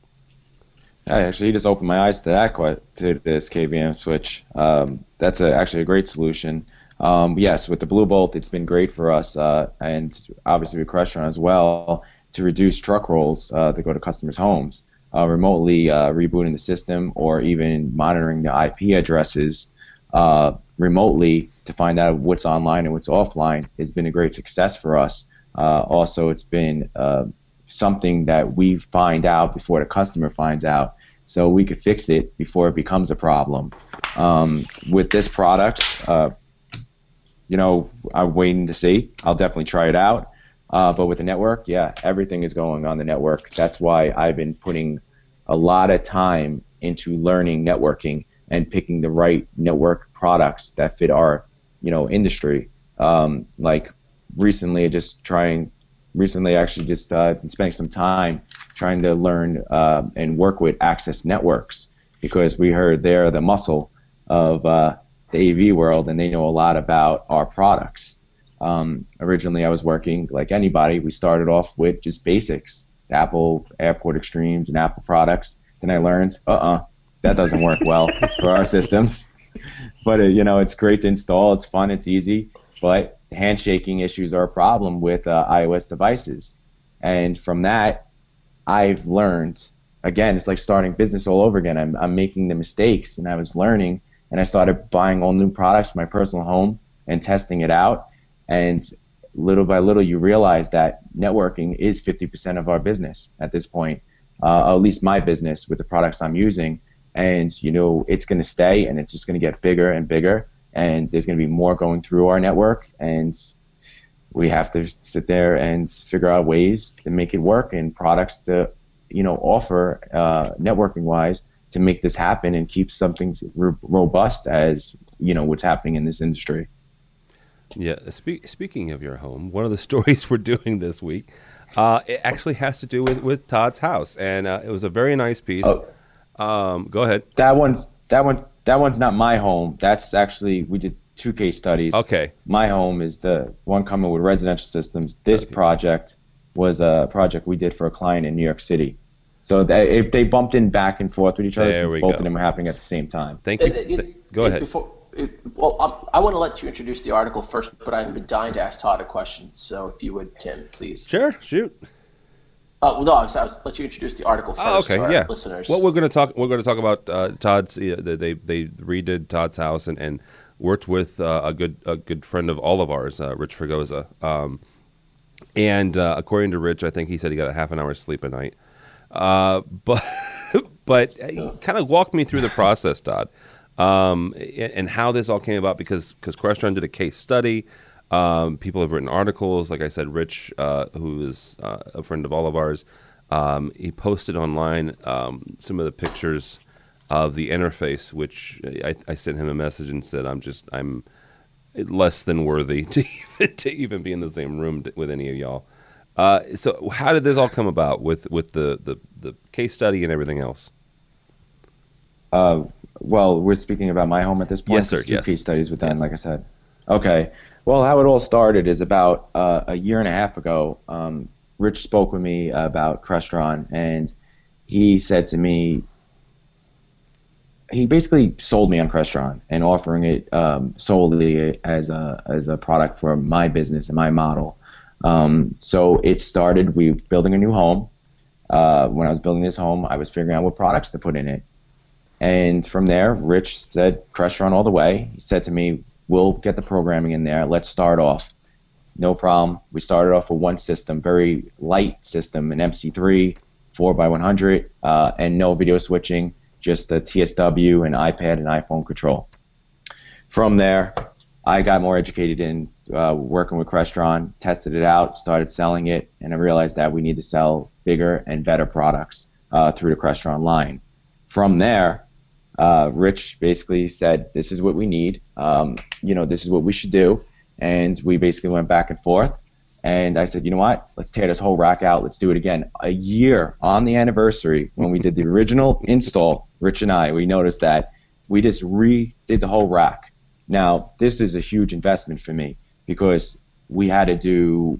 I actually just opened my eyes to that to this K V M switch. Um, that's a, actually a great solution. Um, yes, with the Blue Bolt, it's been great for us, uh, and obviously with Crestron as well, to reduce truck rolls uh, to go to customers' homes. Uh, remotely uh, rebooting the system or even monitoring the I P addresses uh, remotely to find out what's online and what's offline has been a great success for us. Uh, also, it's been uh, something that we find out before the customer finds out, so we could fix it before it becomes a problem. Um, with this product, uh, you know, I'm waiting to see. I'll definitely try it out. Uh, but with the network, yeah, everything is going on the network. That's why I've been putting a lot of time into learning networking and picking the right network products that fit our, you know, industry. Um, like recently, just trying, recently actually just uh, been spending some time trying to learn uh, and work with Access Networks, because we heard they're the muscle of uh, the A V world and they know a lot about our products. Um, originally, I was working like anybody. We started off with just basics, Apple Airport Extremes and Apple products. Then I learned, uh-uh, that doesn't work well for our systems. But, uh, you know, it's great to install. It's fun. It's easy. But handshaking issues are a problem with uh, iOS devices. And from that, I've learned, again, it's like starting business all over again. I'm, I'm making the mistakes, and I was learning, and I started buying all new products for my personal home and testing it out. And little by little, you realize that networking is fifty percent of our business at this point, uh, at least my business with the products I'm using. And, you know, it's going to stay, and it's just going to get bigger and bigger. And there's going to be more going through our network. And we have to sit there and figure out ways to make it work and products to, you know, offer uh, networking-wise to make this happen and keep something r- robust as, you know, what's happening in this industry. Yeah, spe- speaking of your home, one of the stories we're doing this week, uh, it actually has to do with, with Todd's house, and uh, it was a very nice piece. Oh. Um, go ahead. That one's that one that one's not my home. That's actually we did two case studies. Okay. My home is the one coming with residential systems. This Okay. project was a project we did for a client in New York City. So they, if they bumped in back and forth with each other There since we both go. of them were happening at the same time. Thank you. Uh, you- Th- Go you- ahead. Before, uh, well, um, I want to let you introduce the article first, but I've been dying to ask Todd a question. So if you would, Tim, please. Sure. Shoot. Uh, well, no, I was, I was let you introduce the article first Oh, okay. to our Yeah. listeners. Well, we're going to talk. We're going to talk about uh, Todd's. Uh, they they redid Todd's house and, and worked with uh, a good a good friend of all of ours, uh, Rich Fregosa. Um, and uh, according to Rich, I think he said he got a half an hour's sleep a night. Uh, but but kind of walk me through the process, Todd, um, and, and how this all came about. Because because Crestron did a case study. Um, people have written articles. Like I said, Rich, uh, who is uh, a friend of all of ours, um, he posted online um, some of the pictures of the interface, which I, I sent him a message and said, I'm just, I'm less than worthy to even, to even be in the same room t- with any of y'all. Uh, so how did this all come about with, with the, the, the case study and everything else? Uh, well, we're speaking about my home at this point. Yes, sir, There's two yes. case studies with them, Yes. like I said. Okay. Well, how it all started is about uh, a year and a half ago. Um, Rich spoke with me about Crestron, and he said to me, he basically sold me on Crestron and offering it um, solely as a as a product for my business and my model. Um, so it started. We were building a new home. Uh, when I was building this home, I was figuring out what products to put in it, and from there, Rich said Crestron all the way. He said to me, we'll get the programming in there. Let's start off. No problem. We started off with one system, very light system, an M C three, four by one hundred, uh, and no video switching, just a T S W, an iPad, and iPhone control. From there, I got more educated in uh, working with Crestron, tested it out, started selling it, and I realized that we need to sell bigger and better products uh, through the Crestron line. From there, Uh, Rich basically said, this is what we need, um, you know, this is what we should do, and we basically went back and forth, and I said, you know what, let's tear this whole rack out, let's do it again. A year on the anniversary, when we did the original install, Rich and I, we noticed that we just redid the whole rack. Now, this is a huge investment for me, because we had to do,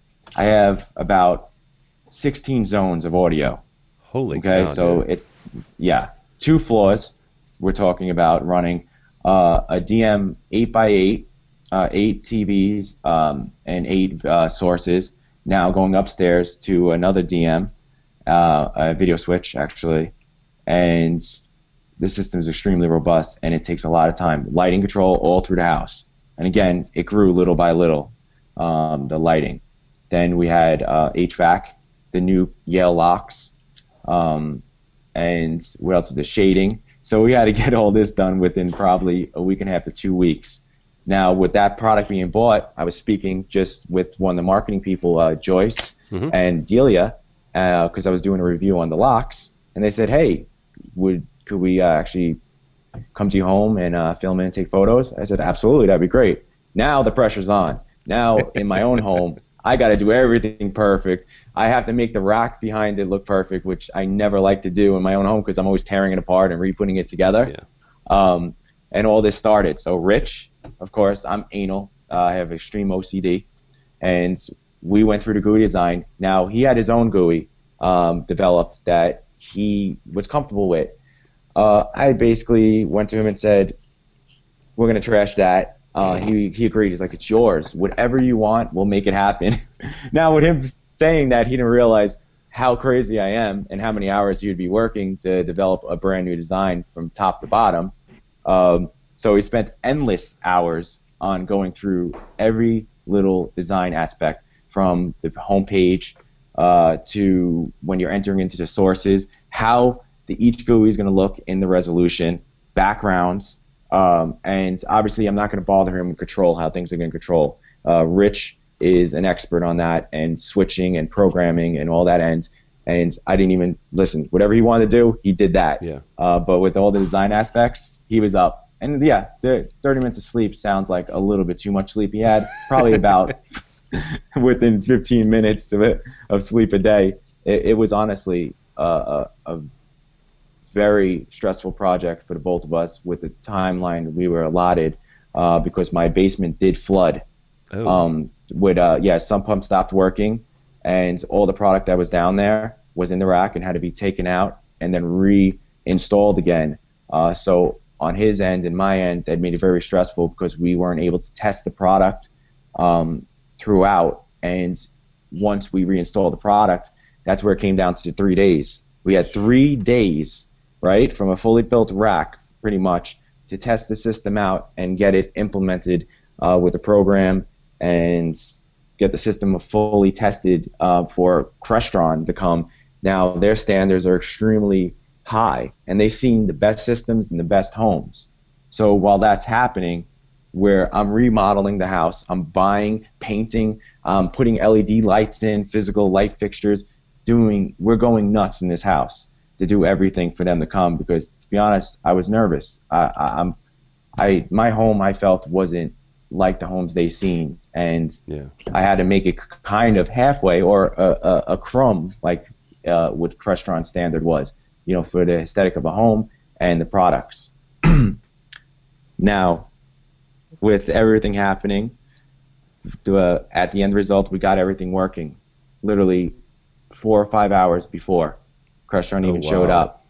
I have about sixteen zones of audio. Holy Okay, cow, so dude. it's, yeah, two floors. We're talking about running uh, a D M eight by eight, uh, eight T Vs, um, and eight uh, sources. Now going upstairs to another D M, uh, a video switch actually, and the system is extremely robust and it takes a lot of time. Lighting control all through the house, and again, it grew little by little. Um, the lighting. Then we had uh, H V A C, the new Yale locks, um, and what else was the shading. So we had to get all this done within probably a week and a half to two weeks. Now, with that product being bought, I was speaking just with one of the marketing people, uh, Joyce Mhm. and Delia, because I was doing a review on the locks, and they said, "Hey, would could we uh, actually come to your home and uh, film in and take photos?" I said, "Absolutely, that'd be great." Now the pressure's on. Now in my own home, I got to do everything perfect. I have to make the rack behind it look perfect, which I never like to do in my own home because I'm always tearing it apart and re-putting it together. Yeah. Um, and all this started. So Rich, of course, I'm anal. Uh, I have extreme O C D. And we went through the G U I design. Now, he had his own G U I um, developed that he was comfortable with. Uh, I basically went to him and said, we're going to trash that. Uh, he, he agreed. He's like, it's yours. Whatever you want, we'll make it happen. Now, with him saying that, he didn't realize how crazy I am and how many hours he would be working to develop a brand new design from top to bottom. Um, so he spent endless hours on going through every little design aspect, from the homepage uh, to when you're entering into the sources, how the each G U I is going to look in the resolution, backgrounds, um, and obviously I'm not going to bother him with control, how things are going to control. Uh, Rich is an expert on that and switching and programming and all that end. And I didn't even listen. Whatever he wanted to do, he did that. Yeah. Uh, but with all the design aspects, he was up. And yeah, the thirty minutes of sleep sounds like a little bit too much sleep he had. Probably about within fifteen minutes of, it, of sleep a day. It, it was honestly uh, a, a very stressful project for the both of us with the timeline we were allotted. uh, because my basement did flood. Oh. Um, with uh, yeah, sump pump stopped working, and all the product that was down there was in the rack and had to be taken out and then reinstalled again. Uh, so on his end and my end, that made it very stressful because we weren't able to test the product um, throughout. And once we reinstalled the product, that's where it came down to the three days. We had three days, right, from a fully built rack, pretty much, to test the system out and get it implemented uh, with the program and get the system fully tested uh, for Crestron to come. Now, their standards are extremely high, and they've seen the best systems in the best homes. So while that's happening, where I'm remodeling the house, I'm buying, painting, um, putting L E D lights in, physical light fixtures, doing, we're going nuts in this house to do everything for them to come, because to be honest, I was nervous. I, I, I'm, I, my home, I felt, wasn't like the homes they seen, and yeah. I had to make it kind of halfway or a, a, a crumb like uh, what Crestron standard was, you know, for the aesthetic of a home and the products. Now, with everything happening, uh, at the end result, we got everything working. Literally four or five hours before Crestron Oh, even wow. showed up.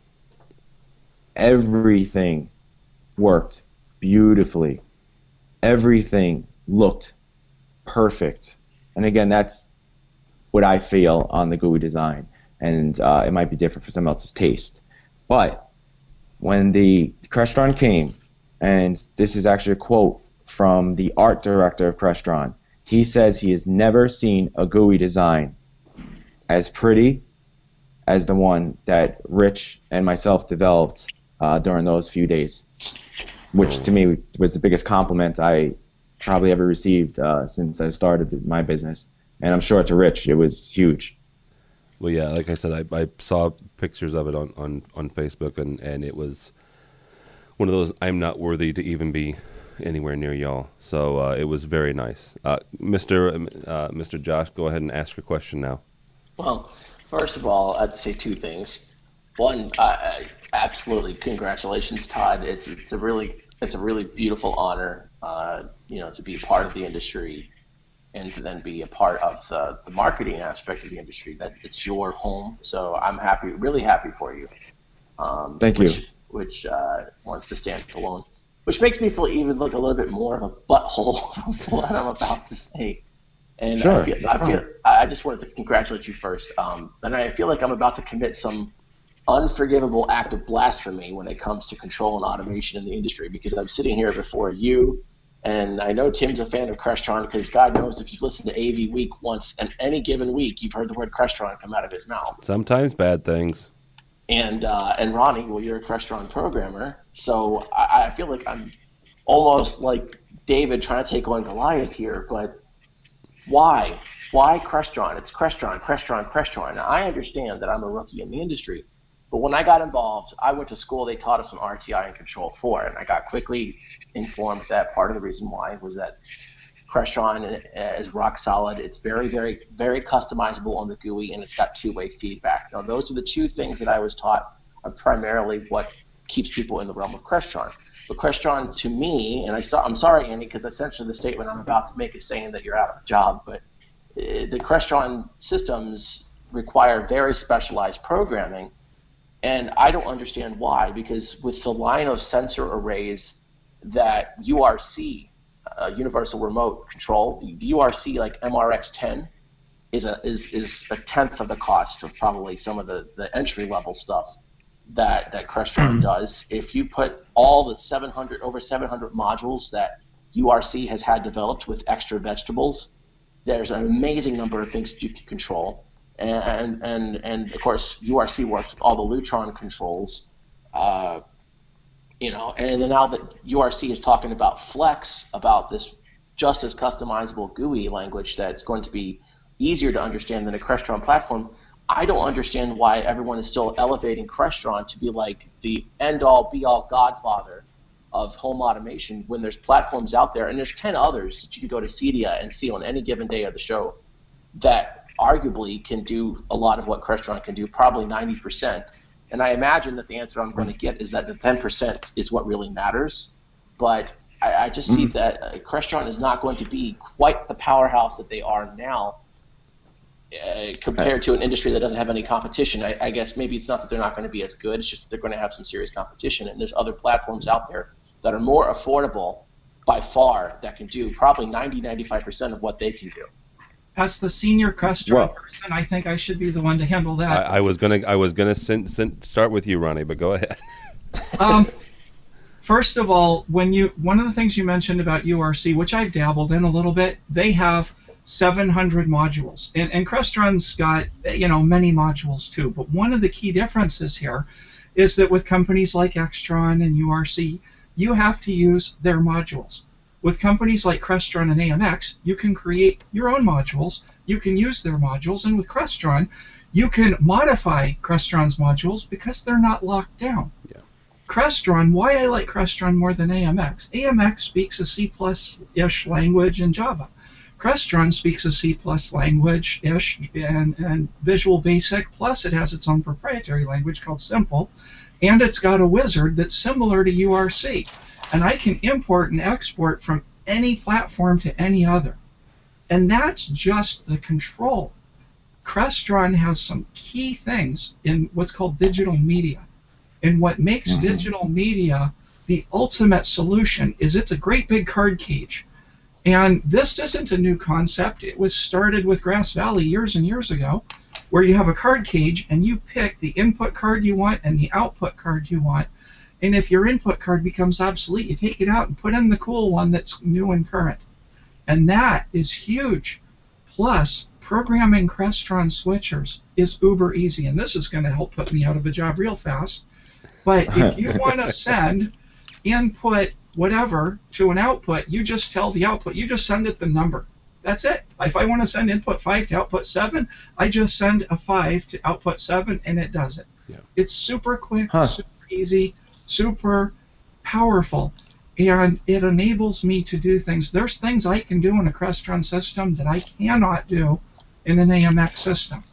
Everything worked beautifully. Everything looked perfect. And again, that's what I feel on the G U I design. And uh, it might be different for someone else's taste. But when the Crestron came, and this is actually a quote from the art director of Crestron, he says he has never seen a G U I design as pretty as the one that Rich and myself developed uh, during those few days, which to me was the biggest compliment I probably ever received uh, since I started my business. And I'm sure to Rich, it was huge. Well, yeah, like I said, I, I saw pictures of it on, on, on Facebook, and, and it was one of those, I'm not worthy to even be anywhere near y'all. So uh, it was very nice. Uh, Mister Uh, Mister Josh, go ahead and ask your question now. Well, first of all, I'd say two things. One, I, I, absolutely, congratulations, Todd. It's it's a really it's a really beautiful honor, uh, you know, to be part of the industry, and to then be a part of the, the marketing aspect of the industry. That it's your home, so I'm happy, really happy for you. Um, Thank which, you. Which uh, wants to stand alone, which makes me feel even like a little bit more of a butthole for what I'm about to say. And Sure. I feel, I feel, I just wanted to congratulate you first. Um, and I feel like I'm about to commit some unforgivable act of blasphemy when it comes to control and automation in the industry, because I'm sitting here before you, and I know Tim's a fan of Crestron, because God knows if you've listened to A V Week once in any given week, you've heard the word Crestron come out of his mouth. Sometimes bad things. And uh, and Ronnie, well, you're a Crestron programmer, so I, I feel like I'm almost like David trying to take on Goliath here, but why? Why Crestron? It's Crestron, Crestron, Crestron. Now, I understand that I'm a rookie in the industry, but when I got involved, I went to school, they taught us on R T I and Control four, and I got quickly informed that part of the reason why was that Crestron is rock solid. It's very, very, very customizable on the G U I, and it's got two-way feedback. Now, those are the two things that I was taught are primarily what keeps people in the realm of Crestron. But Crestron, to me, and I saw, I'm sorry, Andy, because essentially the statement I'm about to make is saying that you're out of a job, but uh, the Crestron systems require very specialized programming, and I don't understand why, because with the line of sensor arrays that U R C, uh, Universal Remote Control, the, the U R C like M R X ten is a is is a tenth of the cost of probably some of the, the entry level stuff that that Crestron does. If you put all the seven hundred over seven hundred modules that U R C has had developed with extra vegetables, there's an amazing number of things that you can control. And and and of course U R C works with all the Lutron controls, uh, you know. And then now that U R C is talking about Flex, about this just as customizable G U I language that's going to be easier to understand than a Crestron platform, I don't understand why everyone is still elevating Crestron to be like the end-all, be-all godfather of home automation when there's platforms out there, and there's ten others that you can go to Cedia and see on any given day of the show that arguably can do a lot of what Crestron can do, probably ninety percent. And I imagine that the answer I'm going to get is that the ten percent is what really matters. But I, I just see that uh, Crestron is not going to be quite the powerhouse that they are now uh, compared to an industry that doesn't have any competition. I, I guess maybe it's not that they're not going to be as good, it's just that they're going to have some serious competition, and there's other platforms out there that are more affordable by far that can do probably ninety, ninety-five percent of what they can do. As the senior Crestron person, I think I should be the one to handle that. I, I was gonna I was gonna send, send, start with you, Ronnie, but go ahead. um, first of all, when you one of the things you mentioned about U R C, which I've dabbled in a little bit, they have seven hundred modules, and, and Crestron's got you know many modules too. But one of the key differences here is that with companies like Extron and U R C, you have to use their modules. With companies like Crestron and A M X, you can create your own modules, you can use their modules, and with Crestron, you can modify Crestron's modules because they're not locked down. Yeah. Crestron, why I like Crestron more than A M X, A M X speaks a C plus-ish language in Java. Crestron speaks a C plus language-ish and, and Visual Basic, plus it has its own proprietary language called Simple, and it's got a wizard that's similar to U R C. And I can import and export from any platform to any other. And that's just the control. Crestron has some key things in what's called digital media. And what makes mm-hmm. digital media the ultimate solution is it's a great big card cage. And this isn't a new concept. It was started with Grass Valley years and years ago, where you have a card cage and you pick the input card you want and the output card you want. And if your input card becomes obsolete, you take it out and put in the cool one that's new and current. And that is huge. Plus, programming Crestron switchers is uber easy. And this is going to help put me out of a job real fast. But if you want to send input whatever to an output, you just tell the output, you just send it the number. That's it. If I want to send input five to output seven, I just send a five to output seven, and it does it. Yeah. It's super quick, huh. super easy, super powerful, and it enables me to do things. There's things I can do in a Crestron system that I cannot do in an A M X system.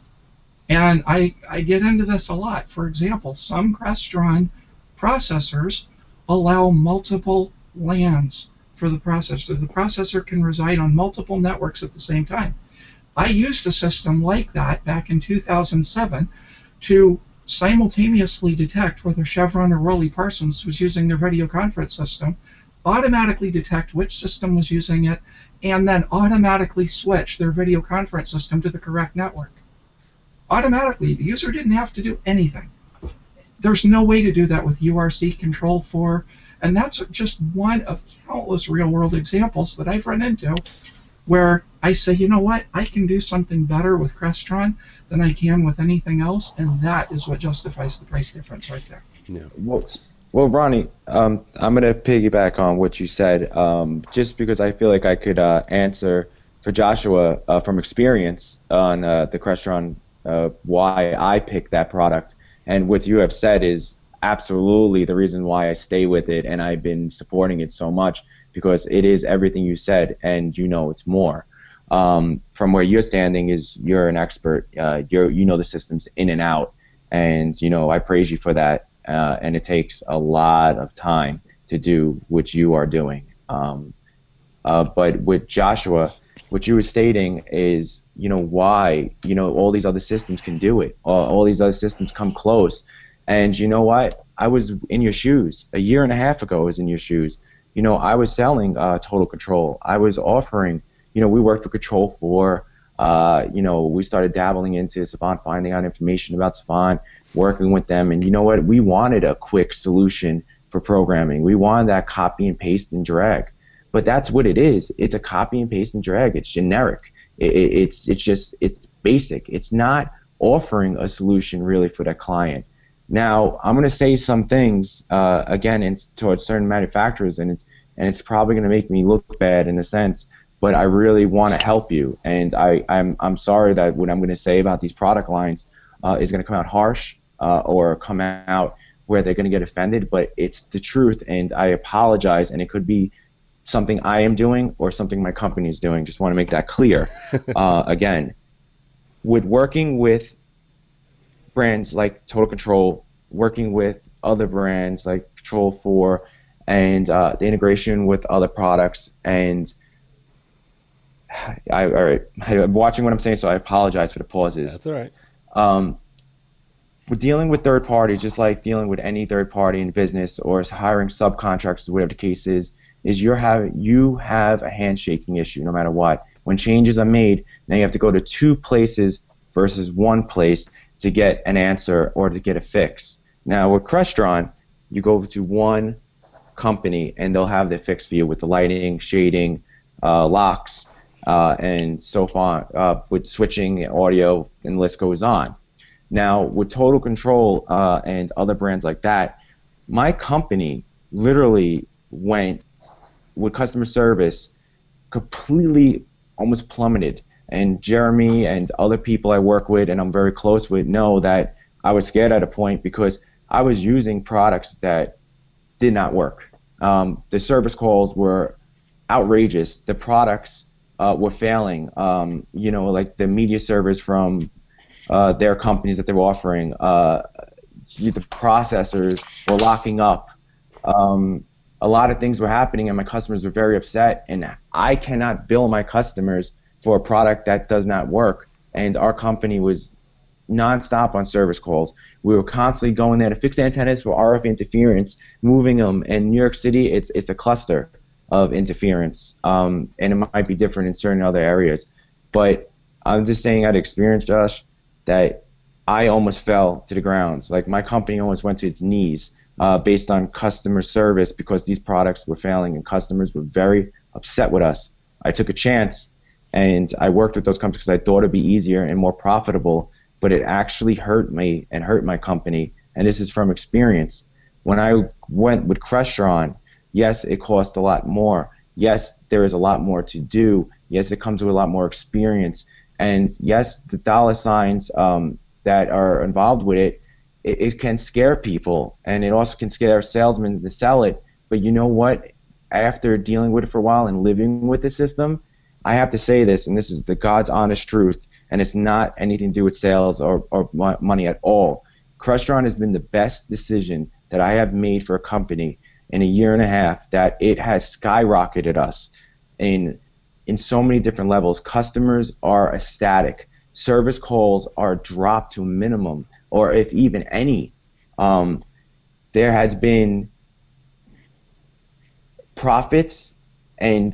And I, I get into this a lot. For example, some Crestron processors allow multiple LANs for the processor. The processor can reside on multiple networks at the same time. I used a system like that back in two thousand seven to simultaneously detect whether Chevron or Worley Parsons was using their video conference system, automatically detect which system was using it, and then automatically switch their video conference system to the correct network. Automatically, the user didn't have to do anything. There's no way to do that with U R C Control four, and that's just one of countless real-world examples that I've run into where I say, you know what, I can do something better with Crestron than I can with anything else, and that is what justifies the price difference right there. Yeah. Well, well Ronnie, um, I'm going to piggyback on what you said, um, just because I feel like I could uh, answer for Joshua uh, from experience on uh, the Crestron, uh, why I picked that product. And what you have said is absolutely the reason why I stay with it, and I've been supporting it so much, because it is everything you said, and you know it's more. Um, from where you're standing is you're an expert. Uh, you're, you know the systems in and out, and you know I praise you for that. Uh, and it takes a lot of time to do what you are doing. Um, uh, but with Joshua, what you were stating is, you know, why, you know, all these other systems can do it. All, all these other systems come close. And you know what? I was in your shoes. A year and a half ago I was in your shoes. You know, I was selling uh, Total Control. I was offering, you know, we worked for Control four. Uh, you know, we started dabbling into Savant, finding out information about Savant, working with them. And you know what? We wanted a quick solution for programming. We wanted that copy and paste and drag. But that's what it is. It's a copy and paste and drag. It's generic. It, it, it's it's just it's basic. It's not offering a solution really for that client. Now I'm going to say some things uh, again in, towards certain manufacturers, and it's and it's probably going to make me look bad in a sense. But I really want to help you, and I I'm I'm sorry that what I'm going to say about these product lines uh, is going to come out harsh uh, or come out where they're going to get offended. But it's the truth, and I apologize, and it could be something I am doing or something my company is doing. Just want to make that clear. uh, again, with working with brands like Total Control, working with other brands like Control four, and uh, the integration with other products. And I, all right, I'm watching what I'm saying, so I apologize for the pauses. That's all right. Um, we're dealing with third parties, just like dealing with any third party in business or hiring subcontractors, whatever the case is, is you're having, you have a handshaking issue no matter what. When changes are made, now you have to go to two places versus one place to get an answer or to get a fix. Now with Crestron, you go to one company and they'll have their fix for you with the lighting, shading, uh, locks, uh, and so far uh, with switching, audio, and the list goes on. Now, with Total Control uh, and other brands like that, my company literally went with customer service completely almost plummeted. And Jeremy and other people I work with and I'm very close with know that I was scared at a point because I was using products that did not work. Um, the service calls were outrageous. The products uh, were failing. Um, you know, like the media servers from Uh, their companies that they were offering, uh, the processors were locking up. Um, a lot of things were happening, and my customers were very upset. And I cannot bill my customers for a product that does not work. And our company was nonstop on service calls. We were constantly going there to fix antennas for R F interference, moving them. In New York City, it's it's a cluster of interference, um, and it might be different in certain other areas. But I'm just saying, out of experience, Josh, that I almost fell to the ground. Like my company almost went to its knees uh, based on customer service because these products were failing and customers were very upset with us. I took a chance and I worked with those companies because I thought it'd be easier and more profitable, but it actually hurt me and hurt my company. And this is from experience. When I went with Crestron, yes, it cost a lot more. Yes, there is a lot more to do. Yes, it comes with a lot more experience. And yes, the dollar signs um, that are involved with it, it, it can scare people, and it also can scare salesmen to sell it. But you know what? After dealing with it for a while and living with the system, I have to say this, and this is the God's honest truth, and it's not anything to do with sales or, or money at all. Crestron has been the best decision that I have made for a company in a year and a half, that it has skyrocketed us in in so many different levels. Customers are ecstatic. Service calls are dropped to a minimum, or if even any. Um, there has been profits, and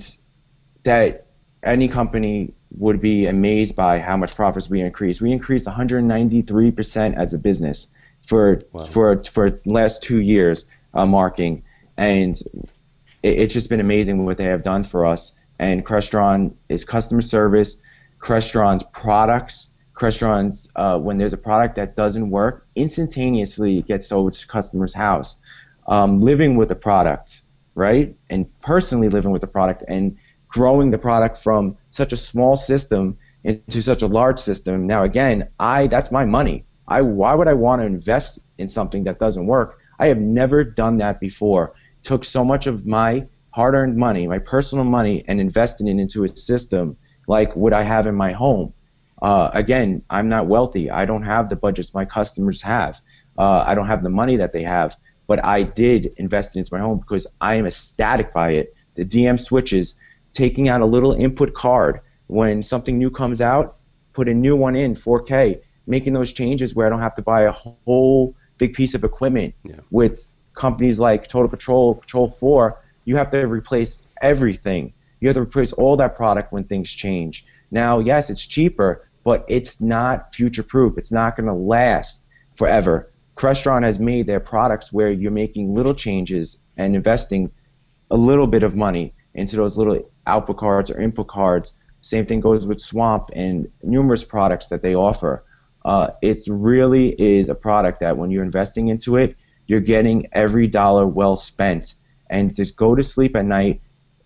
that any company would be amazed by how much profits we increased. We increased one hundred ninety-three percent as a business for wow. for for last two years uh, marking, and it, it's just been amazing what they have done for us. And Crestron is customer service, Crestron's products, Crestron's, uh, when there's a product that doesn't work, instantaneously it gets over to the customer's house. Um, living with the product, right? And personally living with the product and growing the product from such a small system into such a large system. Now again, I that's my money. I why would I want to invest in something that doesn't work? I have never done that before. Took so much of my hard-earned money, my personal money, and investing it into a system like what I have in my home. Uh, again, I'm not wealthy. I don't have the budgets my customers have. Uh, I don't have the money that they have, but I did invest it into my home because I am ecstatic by it. The D M switches, taking out a little input card when something new comes out, put a new one in, four K, making those changes where I don't have to buy a whole big piece of equipment. Yeah. With companies like Total Control, Control four, you have to replace everything. You have to replace all that product when things change. Now, yes, it's cheaper, but it's not future-proof. It's not going to last forever. Crestron has made their products where you're making little changes and investing a little bit of money into those little output cards or input cards. Same thing goes with Swamp and numerous products that they offer. Uh, it really is a product that when you're investing into it, you're getting every dollar well spent. And to go to sleep at night,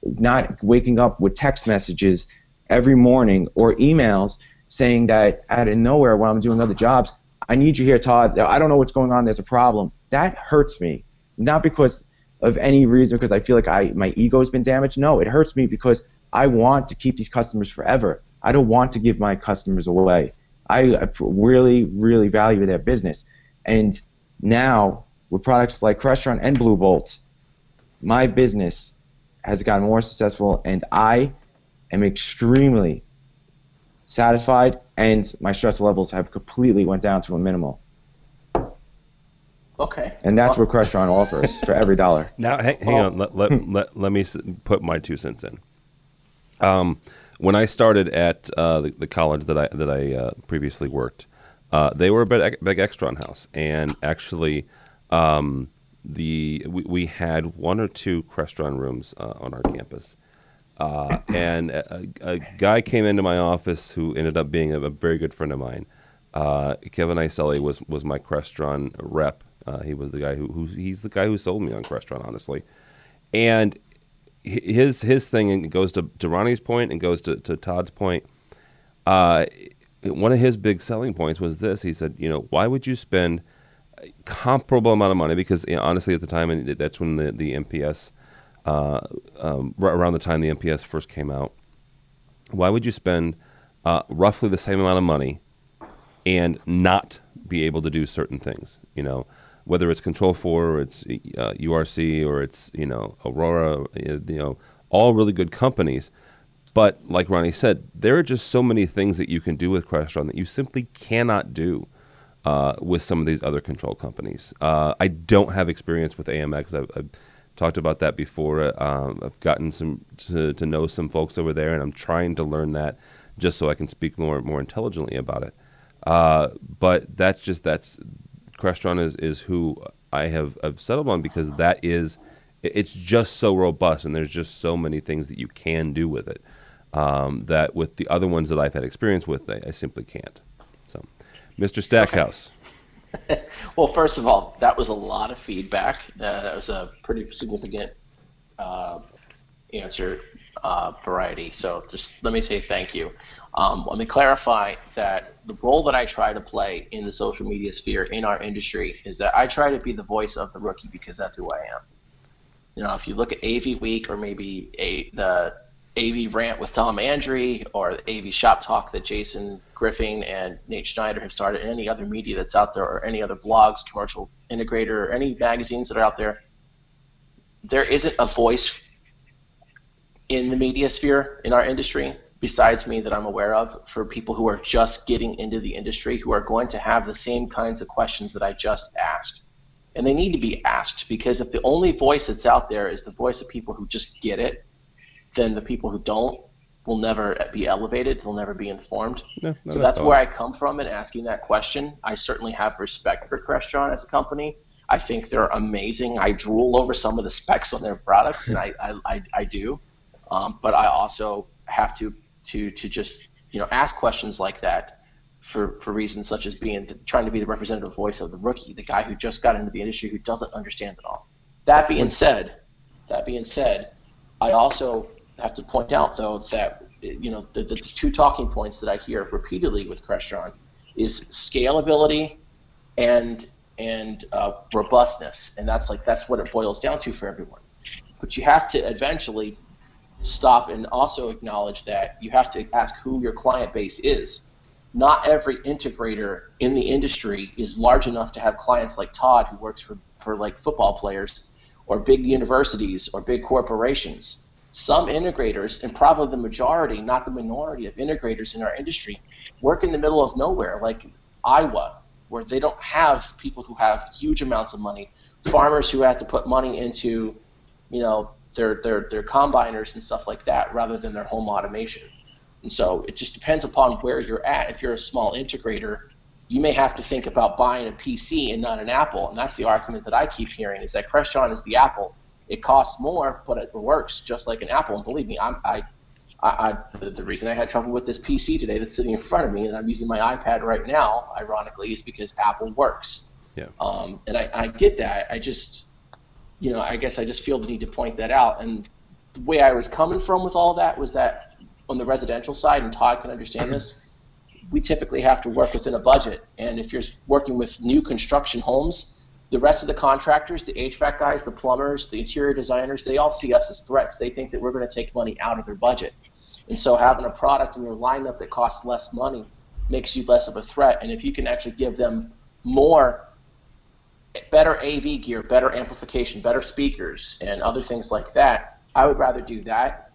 not waking up with text messages every morning or emails saying that out of nowhere while I'm doing other jobs, I need you here, Todd. I don't know what's going on. There's a problem. That hurts me. Not because of any reason, because I feel like I my ego's been damaged. No, it hurts me because I want to keep these customers forever. I don't want to give my customers away. I really, really value their business. And now with products like Crestron and Blue Bolt, my business has gotten more successful, and I am extremely satisfied, and my stress levels have completely went down to a minimal. Okay. And that's well, what Crestron offers for every dollar. Now, hang, hang Well- on. Let, let, let, let me s- put my two cents in. Um, when I started at uh, the, the college that I that I uh, previously worked, uh, they were a big, big Extron house, and actually, um, the we, we had one or two Crestron rooms uh, on our campus. Uh, and a, a guy came into my office who ended up being a, a very good friend of mine. Uh, Kevin Iselli was was my Crestron rep. Uh, he was the guy who, who he's the guy who sold me on Crestron, honestly. And his his thing, and it goes to, to Ronnie's point and goes to, to Todd's point. Uh, one of his big selling points was this. He said, you know, why would you spend a comparable amount of money? Because you know, honestly, at the time, and that's when the, the M P S, uh, um, around the time the M P S first came out, why would you spend uh, roughly the same amount of money and not be able to do certain things? You know, whether it's Control four or it's uh, U R C or it's, you know, Aurora, you know, all really good companies. But like Ronnie said, there are just so many things that you can do with Crestron that you simply cannot do uh, with some of these other control companies. Uh, I don't have experience with A M X. I've, I've talked about that before. Um, I've gotten some to, to know some folks over there, and I'm trying to learn that just so I can speak more more intelligently about it. Uh, but that's just that's Crestron is, is who I have I've settled on, because that is it's just so robust, and there's just so many things that you can do with it um, that with the other ones that I've had experience with, I, I simply can't. So, Mister Stackhouse. Well, first of all, that was a lot of feedback. Uh, that was a pretty significant uh, answer uh, variety. So just let me say thank you. Um, let me clarify that the role that I try to play in the social media sphere in our industry is that I try to be the voice of the rookie, because that's who I am. You know, if you look at A V Week, or maybe a, the A V Rant with Tom Andry, or the A V Shop Talk that Jason Griffin and Nate Schneider have started, and any other media that's out there, or any other blogs, Commercial Integrator, or any magazines that are out there, there isn't a voice in the media sphere in our industry besides me that I'm aware of for people who are just getting into the industry, who are going to have the same kinds of questions that I just asked. And they need to be asked, because if the only voice that's out there is the voice of people who just get it, then the people who don't will never be elevated, will never be informed. No, no, so that's that's where I come from in asking that question. I certainly have respect for Crestron as a company. I think they're amazing. I drool over some of the specs on their products, and I, I, I, I do. Um, but I also have to, to, to just, you know, ask questions like that for, for reasons such as being trying to be the representative voice of the rookie, the guy who just got into the industry, who doesn't understand it all. That being said, that being said, I also have to point out, though, that, you know, the, the two talking points that I hear repeatedly with Crestron is scalability and and uh, robustness, and that's like that's what it boils down to for everyone. But you have to eventually stop and also acknowledge that you have to ask who your client base is. Not every integrator in the industry is large enough to have clients like Todd, who works for, for like football players, or big universities, or big corporations. Some integrators, and probably the majority, not the minority of integrators in our industry, work in the middle of nowhere, like Iowa, where they don't have people who have huge amounts of money, farmers who have to put money into, you know, their their their combiners and stuff like that, rather than their home automation. And so it just depends upon where you're at. If you're a small integrator, you may have to think about buying a P C and not an Apple. And that's the argument that I keep hearing, is that Crestron is the Apple. It costs more, but it works just like an Apple. And believe me, I'm, I, I, I the, the reason I had trouble with this P C today that's sitting in front of me, and I'm using my iPad right now, ironically, is because Apple works. Yeah. Um, and I, I get that. I just, you know, I guess I just feel the need to point that out. And the way I was coming from with all that was that on the residential side, and Todd can understand this, we typically have to work within a budget. And if you're working with new construction homes, the rest of the contractors, the H V A C guys, the plumbers, the interior designers, they all see us as threats. They think that we're going to take money out of their budget. And so having a product in your lineup that costs less money makes you less of a threat. And if you can actually give them more better A V gear, better amplification, better speakers, and other things like that, I would rather do that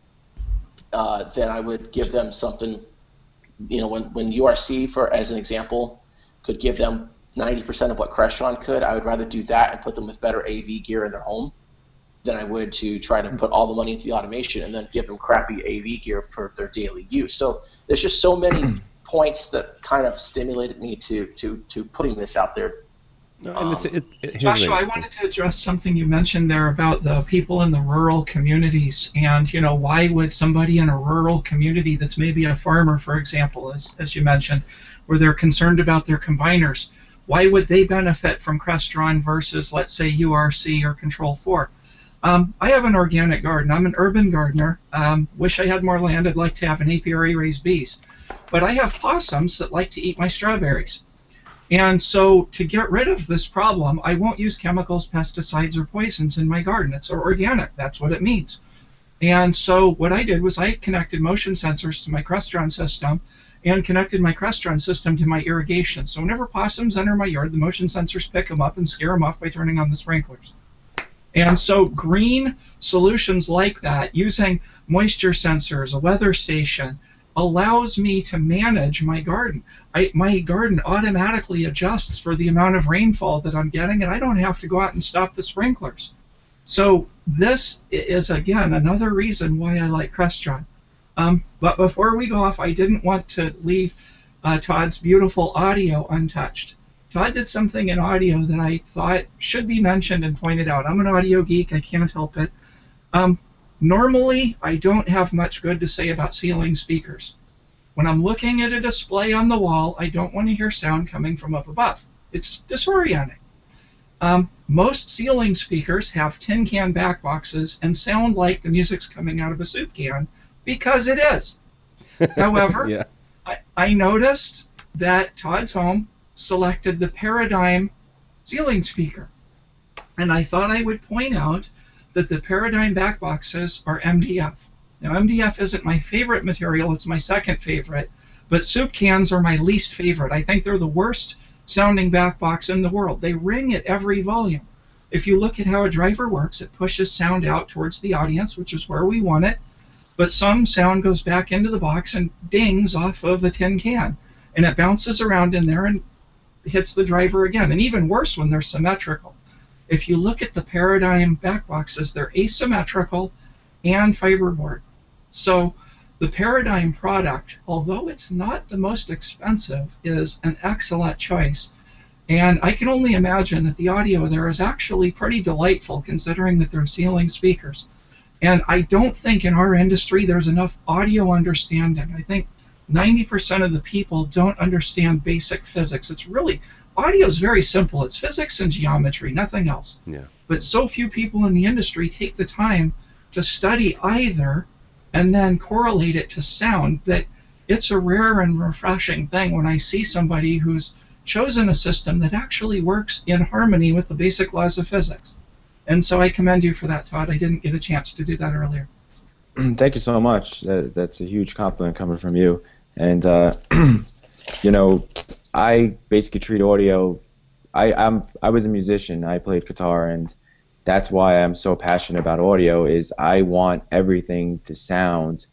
uh, than I would give them something. You know, when, when U R C, for as an example, could give them ninety percent of what Crestron could, I would rather do that and put them with better A V gear in their home than I would to try to put all the money into the automation and then give them crappy A V gear for their daily use. So there's just so many points that kind of stimulated me to to to putting this out there. No, and it's, it, it, Joshua, I wanted to address something you mentioned there about the people in the rural communities, and you know, why would somebody in a rural community that's maybe a farmer, for example, as as you mentioned, where they're concerned about their combiners, why would they benefit from Crestron versus, let's say, U R C or Control four? Um, I have an organic garden. I'm an urban gardener. Um, wish I had more land. I'd like to have an apiary, raise bees. But I have possums that like to eat my strawberries. And so to get rid of this problem, I won't use chemicals, pesticides, or poisons in my garden. It's organic. That's what it means. And so what I did was I connected motion sensors to my Crestron system and connected my Crestron system to my irrigation. So whenever possums enter my yard, the motion sensors pick them up and scare them off by turning on the sprinklers. And so green solutions like that, using moisture sensors, a weather station, allows me to manage my garden. I, my garden automatically adjusts for the amount of rainfall that I'm getting, and I don't have to go out and stop the sprinklers. So this is, again, another reason why I like Crestron. Um, but before we go off, I didn't want to leave uh, Todd's beautiful audio untouched. Todd did something in audio that I thought should be mentioned and pointed out. I'm an audio geek. I can't help it. Um, Normally, I don't have much good to say about ceiling speakers. When I'm looking at a display on the wall, I don't want to hear sound coming from up above. It's disorienting. Um, most ceiling speakers have tin can back boxes and sound like the music's coming out of a soup can, because it is. However, yeah. I, I noticed that Todd's home selected the Paradigm ceiling speaker. And I thought I would point out that the Paradigm back boxes are M D F. Now, M D F isn't my favorite material, it's my second favorite, but soup cans are my least favorite. I think they're the worst sounding back box in the world. They ring at every volume. If you look at how a driver works, it pushes sound out towards the audience, which is where we want it, but some sound goes back into the box and dings off of a tin can, and it bounces around in there and hits the driver again, and even worse when they're symmetrical. If you look at the Paradigm back boxes, they're asymmetrical and fiberboard. So the Paradigm product, although it's not the most expensive, is an excellent choice. And I can only imagine that the audio there is actually pretty delightful, considering that they're ceiling speakers. And I don't think in our industry there's enough audio understanding. I think ninety percent of the people don't understand basic physics. It's really, audio is very simple. It's physics and geometry, nothing else. Yeah. But so few people in the industry take the time to study either and then correlate it to sound that it's a rare and refreshing thing when I see somebody who's chosen a system that actually works in harmony with the basic laws of physics. And so I commend you for that, Todd. I didn't get a chance to do that earlier. Thank you so much. That, that's a huge compliment coming from you. And, uh, you know, I basically treat audio, I, I'm, I was a musician. I played guitar, and that's why I'm so passionate about audio, is I want everything to sound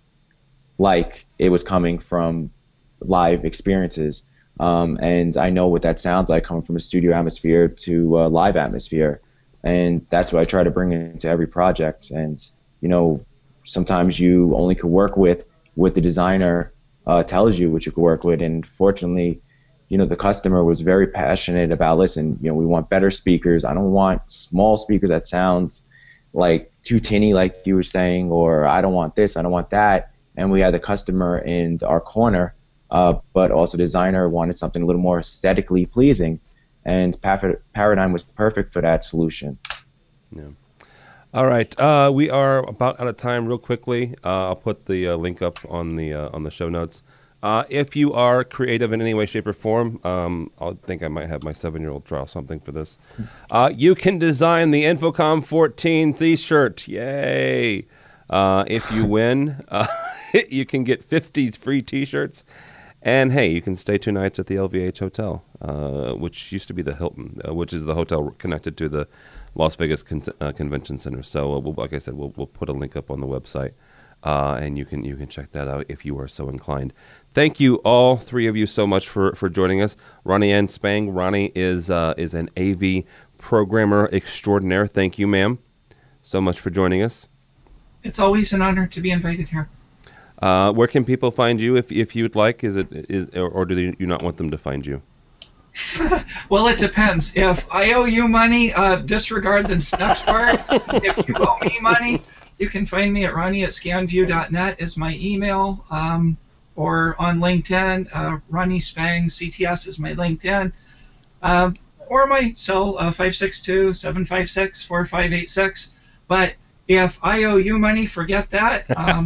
like it was coming from live experiences. Um, and I know what that sounds like, coming from a studio atmosphere to a live atmosphere. And that's what I try to bring into every project. And, you know, sometimes you only could work with what the designer uh, tells you what you could work with. And fortunately, you know, the customer was very passionate about, listen, you know, we want better speakers. I don't want small speakers that sound like too tinny, like you were saying, or I don't want this, I don't want that. And we had the customer in our corner, uh, but also the designer wanted something a little more aesthetically pleasing. And Paradigm was perfect for that solution. Yeah. All right, uh, we are about out of time. Real quickly, uh, I'll put the uh, link up on the uh, on the show notes. Uh, if you are creative in any way, shape, or form, um, I think I might have my seven-year-old draw something for this. Uh, you can design the Infocom fourteen T-shirt. Yay! Uh, if you win, uh, you can get fifty free T-shirts. And hey, you can stay two nights at the L V H Hotel, uh, which used to be the Hilton, uh, which is the hotel connected to the Las Vegas Con- uh, Convention Center. So, uh, we'll, like I said, we'll we'll put a link up on the website, uh, and you can you can check that out if you are so inclined. Thank you, all three of you, so much for, for joining us. Ronnie Ann Spang. Ronnie is uh, is an A V programmer extraordinaire. Thank you, ma'am, so much for joining us. It's always an honor to be invited here. Uh, where can people find you if if you'd like? Is it is or, or do you not want them to find you? Well, it depends. If I owe you money, uh, disregard the next part. If you owe me money, you can find me at Ronnie at scanview dot net is my email, um, or on LinkedIn. Uh, Ronnie Spang C T S is my LinkedIn, um, or my cell uh, five six two, seven five six, four five eight six. But if I owe you money, forget that. Um,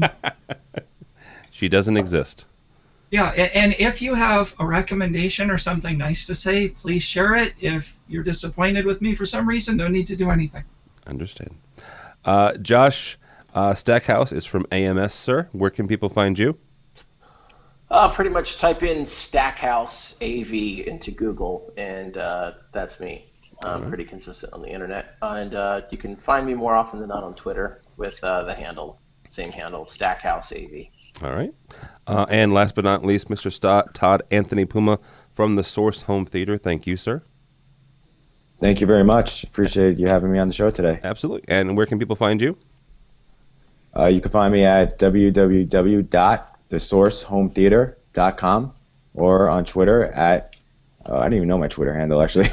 She doesn't exist. Yeah, and if you have a recommendation or something nice to say, please share it. If you're disappointed with me for some reason, no need to do anything. Understand. Uh, Josh uh, Stackhouse is from A M S, sir. Where can people find you? Uh, pretty much type in Stackhouse A V into Google, and uh, that's me. I'm right. Pretty consistent on the internet. And uh, you can find me more often than not on Twitter with uh, the handle, same handle, Stackhouse A V. All right. Uh, and last but not least, Mister Stott, Todd Anthony Puma from the Source Home Theater. Thank you, sir. Thank you very much. Appreciate you having me on the show today. Absolutely. And where can people find you? Uh, you can find me at w w w dot the source home theater dot com or on Twitter at, uh, I don't even know my Twitter handle, actually.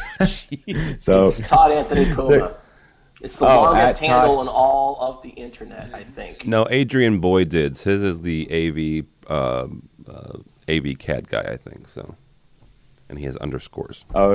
so It's Todd Anthony Puma. There, It's the oh, longest handle Todd. in all of the internet, I think. No, Adrian Boyd did. His is the A V uh, uh, A V cat guy, I think. So, and he has underscores. Oh,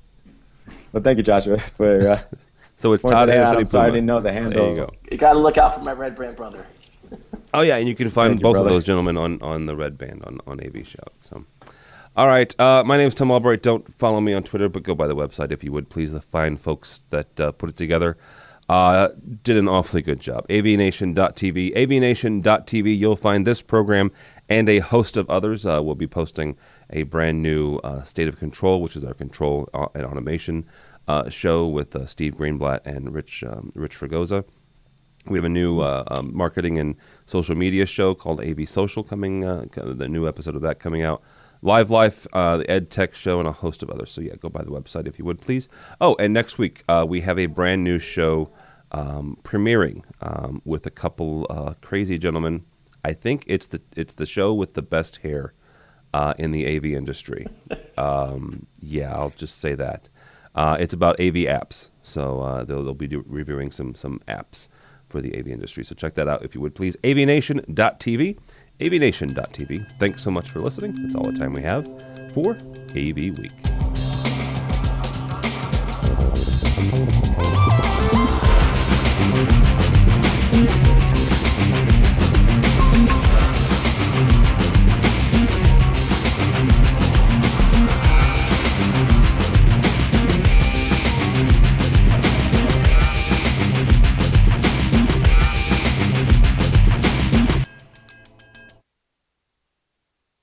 well, thank you, Joshua. For, uh, so it's Todd Anthony Puma. I'm sorry, I didn't know the handle. There you go. You got to look out for my Red Brand brother. Oh yeah, and you can find Thank both you, of those gentlemen on, on the Red Band on, on A V Shout. So, all right. Uh, my name is Tom Albright. Don't follow me on Twitter, but go by the website if you would, please. The fine folks that uh, put it together. Uh, did an awfully good job. A V Nation dot T V. A V Nation dot T V. You'll find this program and a host of others. Uh, we'll be posting a brand new uh, State of Control, which is our control and automation uh, show with uh, Steve Greenblatt and Rich um, Rich Fregosa. We have a new uh, um, marketing and social media show called A V Social coming, uh, the new episode of that coming out. Live Life, uh, the Ed Tech Show, and a host of others. So, yeah, go by the website if you would, please. Oh, and next week uh, we have a brand new show um, premiering um, with a couple uh, crazy gentlemen. I think it's the it's the show with the best hair uh, in the A V industry. Um, yeah, I'll just say that. Uh, it's about A V apps. So uh, they'll, they'll be do- reviewing some some apps for the A V industry. So check that out if you would, please. A V Nation dot T V. A V Nation dot T V. Thanks so much for listening. That's all the time we have for A V Week.